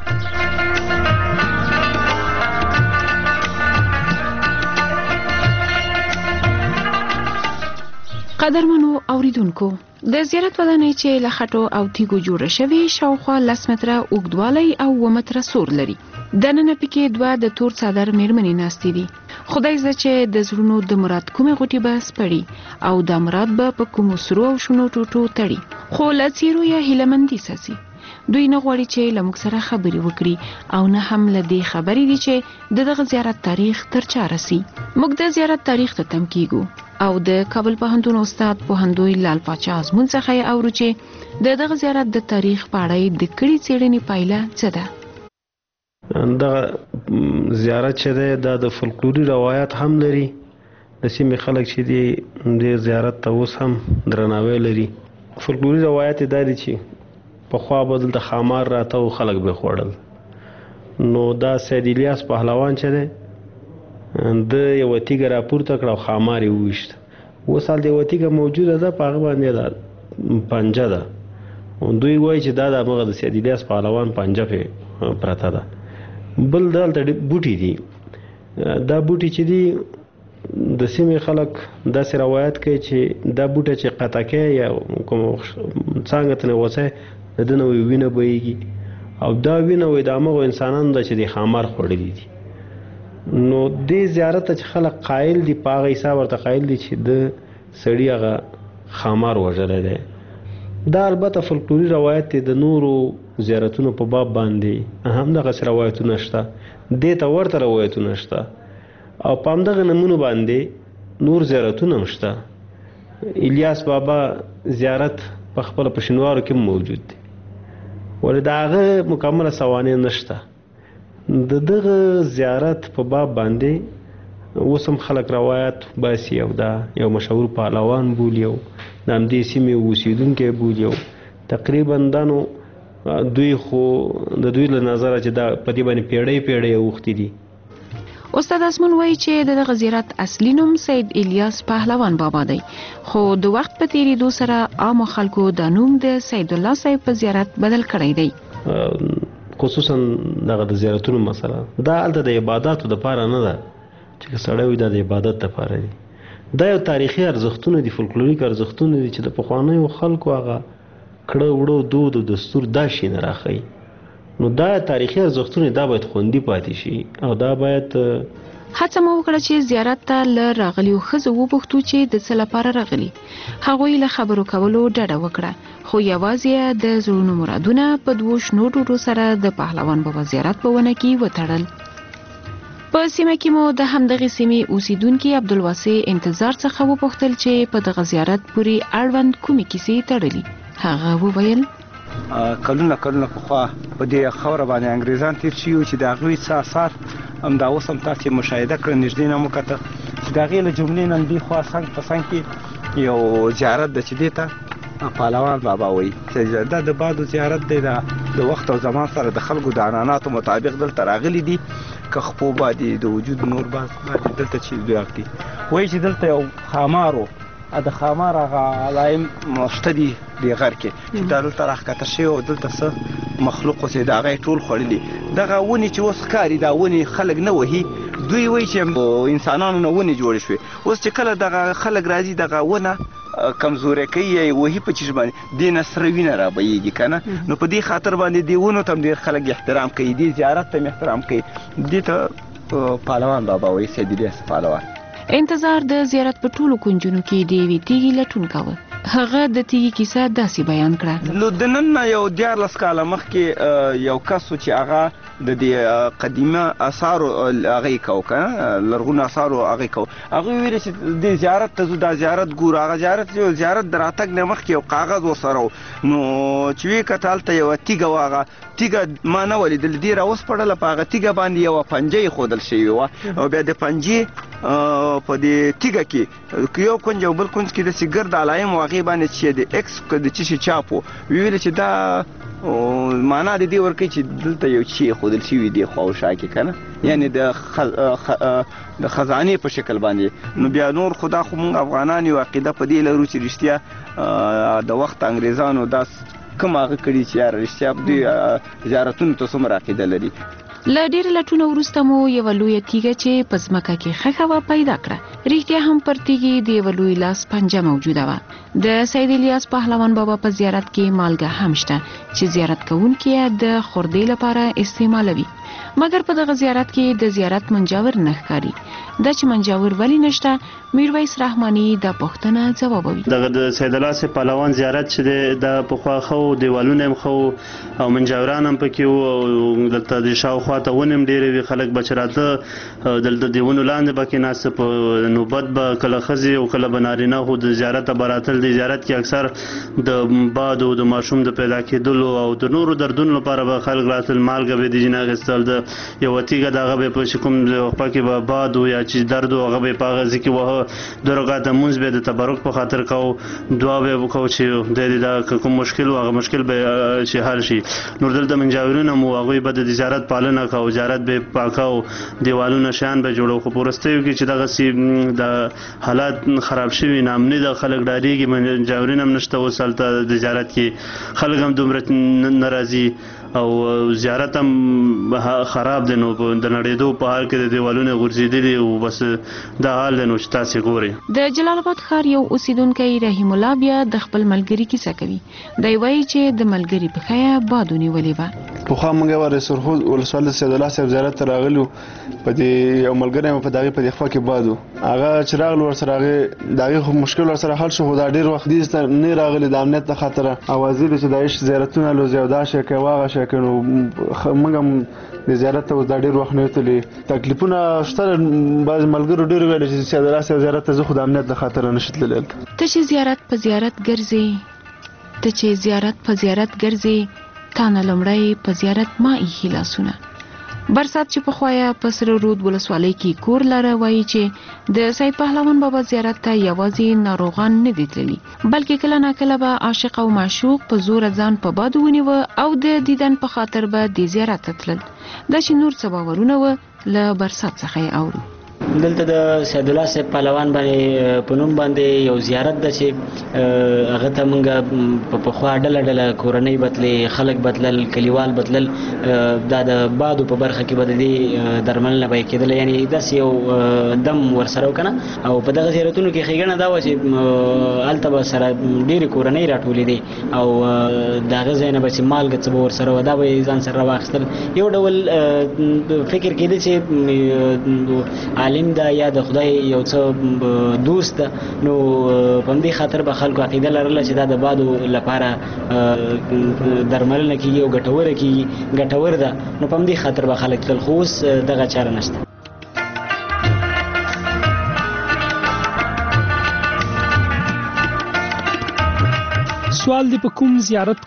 قدرمنو اوریدونکو، د زیارت ودانۍ چې له خټو او تیږو جوړه شوې شاوخوا 10 متره اوږدوالی او 2 متره سور لري. دننه پکې 2 د تور څادر میرمنې ناستې دي. خدای زده چې د زړونو د مراد کومې غوټې به سپړي او دا مراد به په کومو سرو او شنو ټوټو تړي. خو له څیرو یا هیلهمندي ساسي. دوی نه غواړي چې له موږ سره خبرې وکړي او نه هم له دې خبرې دي چې دغه زیارت تاریخ تر چا رسي. موږ د زیارت تاریخ ته تم کیږو او د کابل پوهنتون استاد پوهندوی لال پاچا ازمون څخه یې اورو چې دغه زیارت د تاریخ په اړه د کړي څېړنې پایله څه ده. دغه زیارت چې ده دا د فولکلوري روایت هم لري. د سیمې خلک چې دي د زیارت ته اوس هم درناوی لري. فولکلوري روایت دا دی چې پخوا به دلته خامار راته او خلک به خوړل. نو دا سید الیاس پهلوان چې دی د یوه تیږه راپورته کړه او خامار یې وویشت. اوس هلته یوه تیږه موجوده ده، په هغه باندې دا پنجه ده. دوی وایي چې دا د همغه د سید الیاس پهلوان پنجه پرې پرته ده. بل دلته بوټي دي. دا بوټي چې دي د سیمې خلک داسې روایت کوي چې دا بوټه چې قطع کوي یا کوم څانګه ته وځي د ده نه وینه بهیږي او دا وینه وایي د همغو انسانانو ده چې د خامار خوړلي دي. نو دې زیارت ته چې خلک قایل دي په هغه حساب ورته قایل دي چې د سړي هغه خامار وژلی دی. دا البته فولکلوري روایت دی، د نورو زیارتونو په باب باندې هم دغه روایتونه شته، دې ته ورته روایتونه شته، او په همدغه نمونو باندې نور زیارتونه هم شته. الیاس بابا زیارت په خپل په شینوارو کې موجود دی، ولې د هغه مکمله سوانح نشته. د دغه زیارت په باب باندې اوس هم خلک روایت باسي او دا یو مشهور پهلوان بولي او د همدې سیمې اوسېدونکی بولي او تقریبا دا نو دوی خو د دوی له نظره چې دا په دې باندې پیړۍ اوښتي دي. استاد اسمون وایي چې دغه زیارت اصلي نوم سید الیاس پهلوان بابا دی، خو د وخت په تیریدو سره عام خلکو د نوم د سید الله صاحب په زیارت بدل کړی دی. خصوصا دغه د زیارتونو مسله دا هلته د عباداتو دپاره نه ده چې سړی وي دا د عبادت دپاره دي. دا یو تاریخي ارزښتونه دي، فولکلوریک ارزښتونه دي چې د پخوانیو خلکو هغه کړه وړه دود او دستور دا شي نه راښیي. نو دا تاریخي ارزښتونه دا باید خوندي پاتې شي او دا باید هڅه مو وکړه چې زیارت ته له راغلیو ښځو وپوښتو چې د څه لپاره راغلي. هغوی له خبرو کولو ډډه وکړه، خو یوازې د زړونو مرادونه په 2 شنو ډوډو سره د پهلوان بابا زیارت په ونه کې وتړل. په سیمه کې مو د همدغې سیمې اوسیدونکي عبدالواسع انتظار څخه وپوښتل چې په دغه زیارت پورې اړوند کومې کیسې تړلي. هغه وویل کلونه پخوا په دې خاوره باندې انګریزان تیر شوي وو چې د هغوی څه اثار همدا اوس هم تاسې مشاهده کړه، نږدې نه مو کته چې د هغې له جملې نه دې خوا څنګ په څنګ کې یو زیارت ده چې دې ته پهلوان بابا وایي چې دا د بادو زیارت دی. د وخت او زمان سره د خلکو د عنعناتو مطابق دلته راغلي دي، که خپو باندې د وجود نور باندې دلته چې دوی اخلي. وایي چې دلته یو خامار و، د خامار هغه علایم شته دي دې غر کې چې دا دلته راښکته شوي او دلته څه مخلوق اوسې د هغه یې ټول خوړلي. دغه ونې چې اوس ښکاري دا ونې خلک نه وهي، دوی وایي چې انسانانو نه ونې جوړې شوې. اوس چې کله دغه خلک راځي دغه ونه کمزوری کوي یا یې وهي په چیش باندې دې نه سره وینه رابهیږي که نه. نو په دې خاطر باندې دې ونو ته هم ډېر خلک احترام کوي، دې زیارت ته هم احترام کوي. دې ته پهلوان بابا وایي، سید الیاس پهلوان. انتظار د زیارت په ټولو کنجونو کې د یوې تیږې لټون کاوه. هغه د تیږې کیسه داسې بیان کړه. نو د نن نه یو 14 کاله مخکې یو کس و چې هغه د دې قدیمه اثارو هغه یې کوو که نه، لرغونو اثارو هغه یې کوو. هغوی ویل چې دې زیارت ته ځو، دا زیارت ګورو. هغه زیارت د راتګ نه مخکې یو کاغذ ورسره و، نو چې ویې کته هلته یوه تیږه وه. هغه تیږه ما نه ولیدل، دې راوسپړله، په هغه تیږه باندې یوه پنجه یې ښودل شوې وه او بیا د پنجې په دې تیږه کې یو کونج او بل کونج کې داسې ګرد علایم و، هغې باندې چې د ایکس د څه شي چاپ و. ویل چې دا معنا د دې ورکوي چې دلته یو شي ایښودل شوي دې خوا او شا کې که نه، یعنې د خزانې په شکل باندې. نو بیا نور خو دا خو مونږ افغانان یو عقیده په دې لرو چې رښتیا د وخت انګریزانو دا کوم هغه کړي چې یاره رښتیا دوی زیارتونو ته څومره عقیده لري. له ډېر لټونه وروسته مو یوه لویه تیږه چې په ځمکه کې ښخه وه پیدا کړه. رښتیا هم پر تیږې د یوه لوی لاس پنجه موجوده وه. د سید الیاس پهلوان بابا په زیارت کې مالګه هم شته چې زیارت کوونکي یې د خوردې لپاره استعمالوي. مګر په دغه زیارت کې د زیارت منجاور نه ښکاري. دا چې منجاور ولې نشته، میرویس رحماني د پوښتنه ځوابوي. دغه د سید الیاس پهلوان زیارت چې دی د پخوا ښه و، دیوالونه هم ښه او منجاوران هم پکې وو او دلته د شاوخوا ته ونې هم ډېرې وي. خلک به چې راته دلته د ونو لاندې به کېناسته، په نوبت به کله ښځې او کله به نارینه خو د زیارته به راتل. د زیارت کې اکثر د باد او د ماشوم د پیدا کېدلو او د نورو دردونو لپاره به خلک راتل. مالګه به یې د جینه اخیستل، د یوه تیږه د هغه به یې په چې کوم خوا کې به باد و یا چې درد و هغه به یې په هغه ځای کې وهه. 2 رکعته لمونځ به یې د تبرک په خاطر کوو، دعا به یې وکړو چې د دا کوم مشکل و هغه مشکل به چې حل شي. نور دلته منجاورونه مو هغوی به د زیارت پالنه کوو، زیارت به یې پاکو، دیوالونه شیان به جوړو. خو په وروستیو کې چې دغسې د حالات خراب شوي، ناامني د خلک ډارېږي، منجاورین هم نشته اوس هلته د زیارت کې، خلک هم دومره نه راځي او زیارت هم خراب دی، نو د نړېدو په حال کې د دیوالونه غورځېدلي او بس دا حال دی نو چې تاسې ګورئ. د جلال آباد ښار یو اوسیدونکی رحیم الله بیا د خپل ملګري کیسه کوي. دی وایي چې د ملګري په خیه باد ونیولې وه. پخوا موږ یو سرخود ولسوالۍ سید الله صاحب زیارت ته راغلو، په دې یو ملګری مو په دغې په دې خوا کې باد و. هغه چې راغلو ورسره هغې د هغې خو مشکل ورسره حل شو، خو دا ډېر وخت دې ته نه راغلي د امنیت له خاطره. اوازې دي چې دا عشق زیارتونه لوځي او دا شی کوي هغه شی کوي. نو موږ هم د زیارت ته اوس دا ډېر وخت نه وتلي. تکلیفونه شته، بعضې ملګرو ډېر ویلي چې سید الله صاحب زیارت ته زه خو د امنیت له خاطره نه شي تللی. ته چې زیارت په زیارت ګرځې تا نه لومړی په زیارت ما ایښي لاسونه. برسات چې پخوا په سره رود ولسوالۍ کې کور لره وایي چې د سید پهلوان بابا زیارت ته یوازې ناروغان نه دي تللي، بلکې کله ناکله به عاشق او معشوق په زوره ځان په باد ونیوه او د دیدن په خاطر به د زیارت ته تلل. دا چې نور څه باورونه وه له برسات څخه یې اورو. دلته د سید الله صاحب پهلوان باندې په نوم باندې یو زیارت ده چې هغه ته موږ په پخوا ډله ډله کورنۍ بتلې، خلک بتلل، کلیوال بتلل. دا د بادو په برخه کې به د دې درملنه به یې کېدله، یعنې داسې یو دم ورسره وکنه. او په دغه زیارتونو کې ښېګڼه دا وه چې هلته به سره ډېرې کورنۍ راټولې دي او د هغه ځای نه به چې مالګه څه به ورسره وه دا به یې ځان سره راواخیستل. یو ډول فکر کېده چې عالم دا یا د خدای یو څه دوست ده، نو په همدې خاطر به خلکو عقیده لرله چې دا د بادو لپاره درملنه کېږي او ګټوره کېږي، ګټور ده. نو په همدې خاطر به خلک تلل، خو اوس دغه چاره نشته. سوال دی په کوم زیارت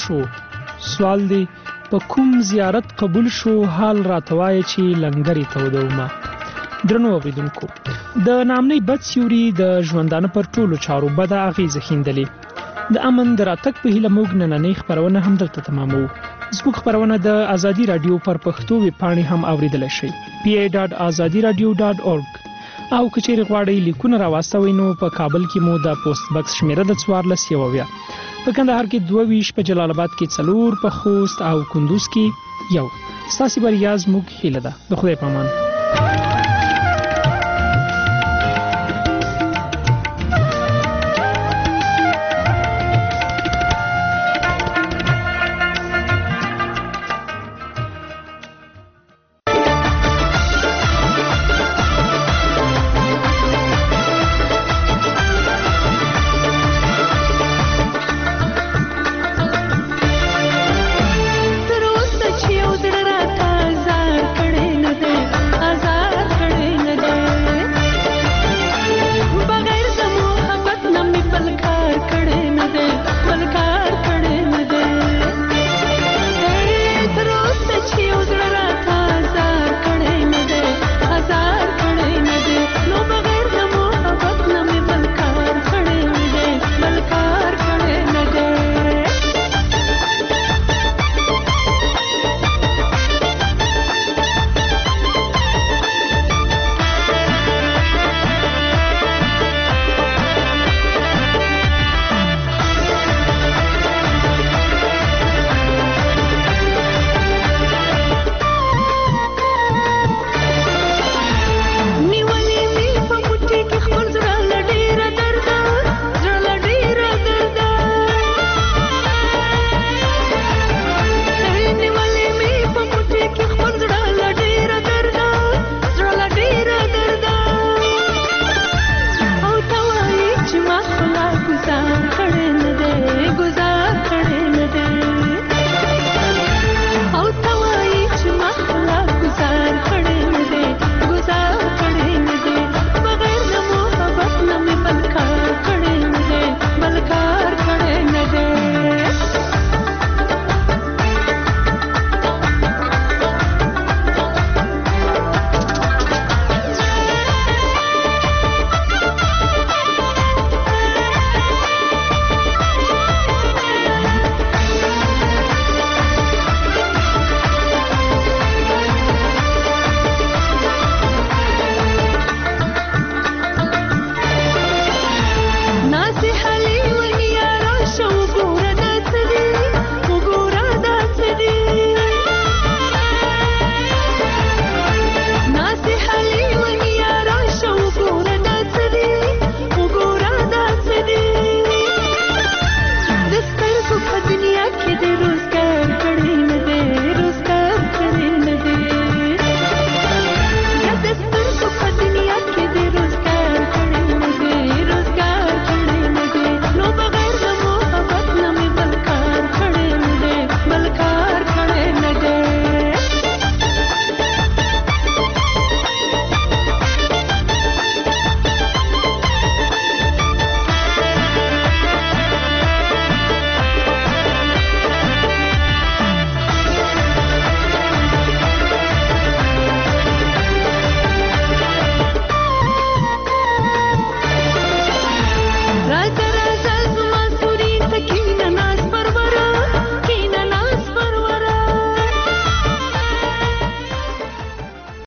قبول شو حال راتوای چې لنګرې ته ودومه. درنو اوریدونکو، د نامنۍ بد سیوري د ژوندانه پر ټولو چارو بده اغیزه ښیندلې. د امن د راتګ په هیله موږ نننۍ خپرونه همدلته تماموو. زموږ خپرونه د ازادي راډیو پر پښتو ویبپاڼې هم اوریدلی شئ، pa.azadiradio.org. او که چیرې غواړئ لیکونه راواستوئ نو په کابل کې مو د پوسټ بکس شمیره د 1490، په کندهار کې 22، په جلال آباد کې 4، په خوست او کندوز کې 1. ستاسې بریا زموږ هیله ده. د خدای په امان.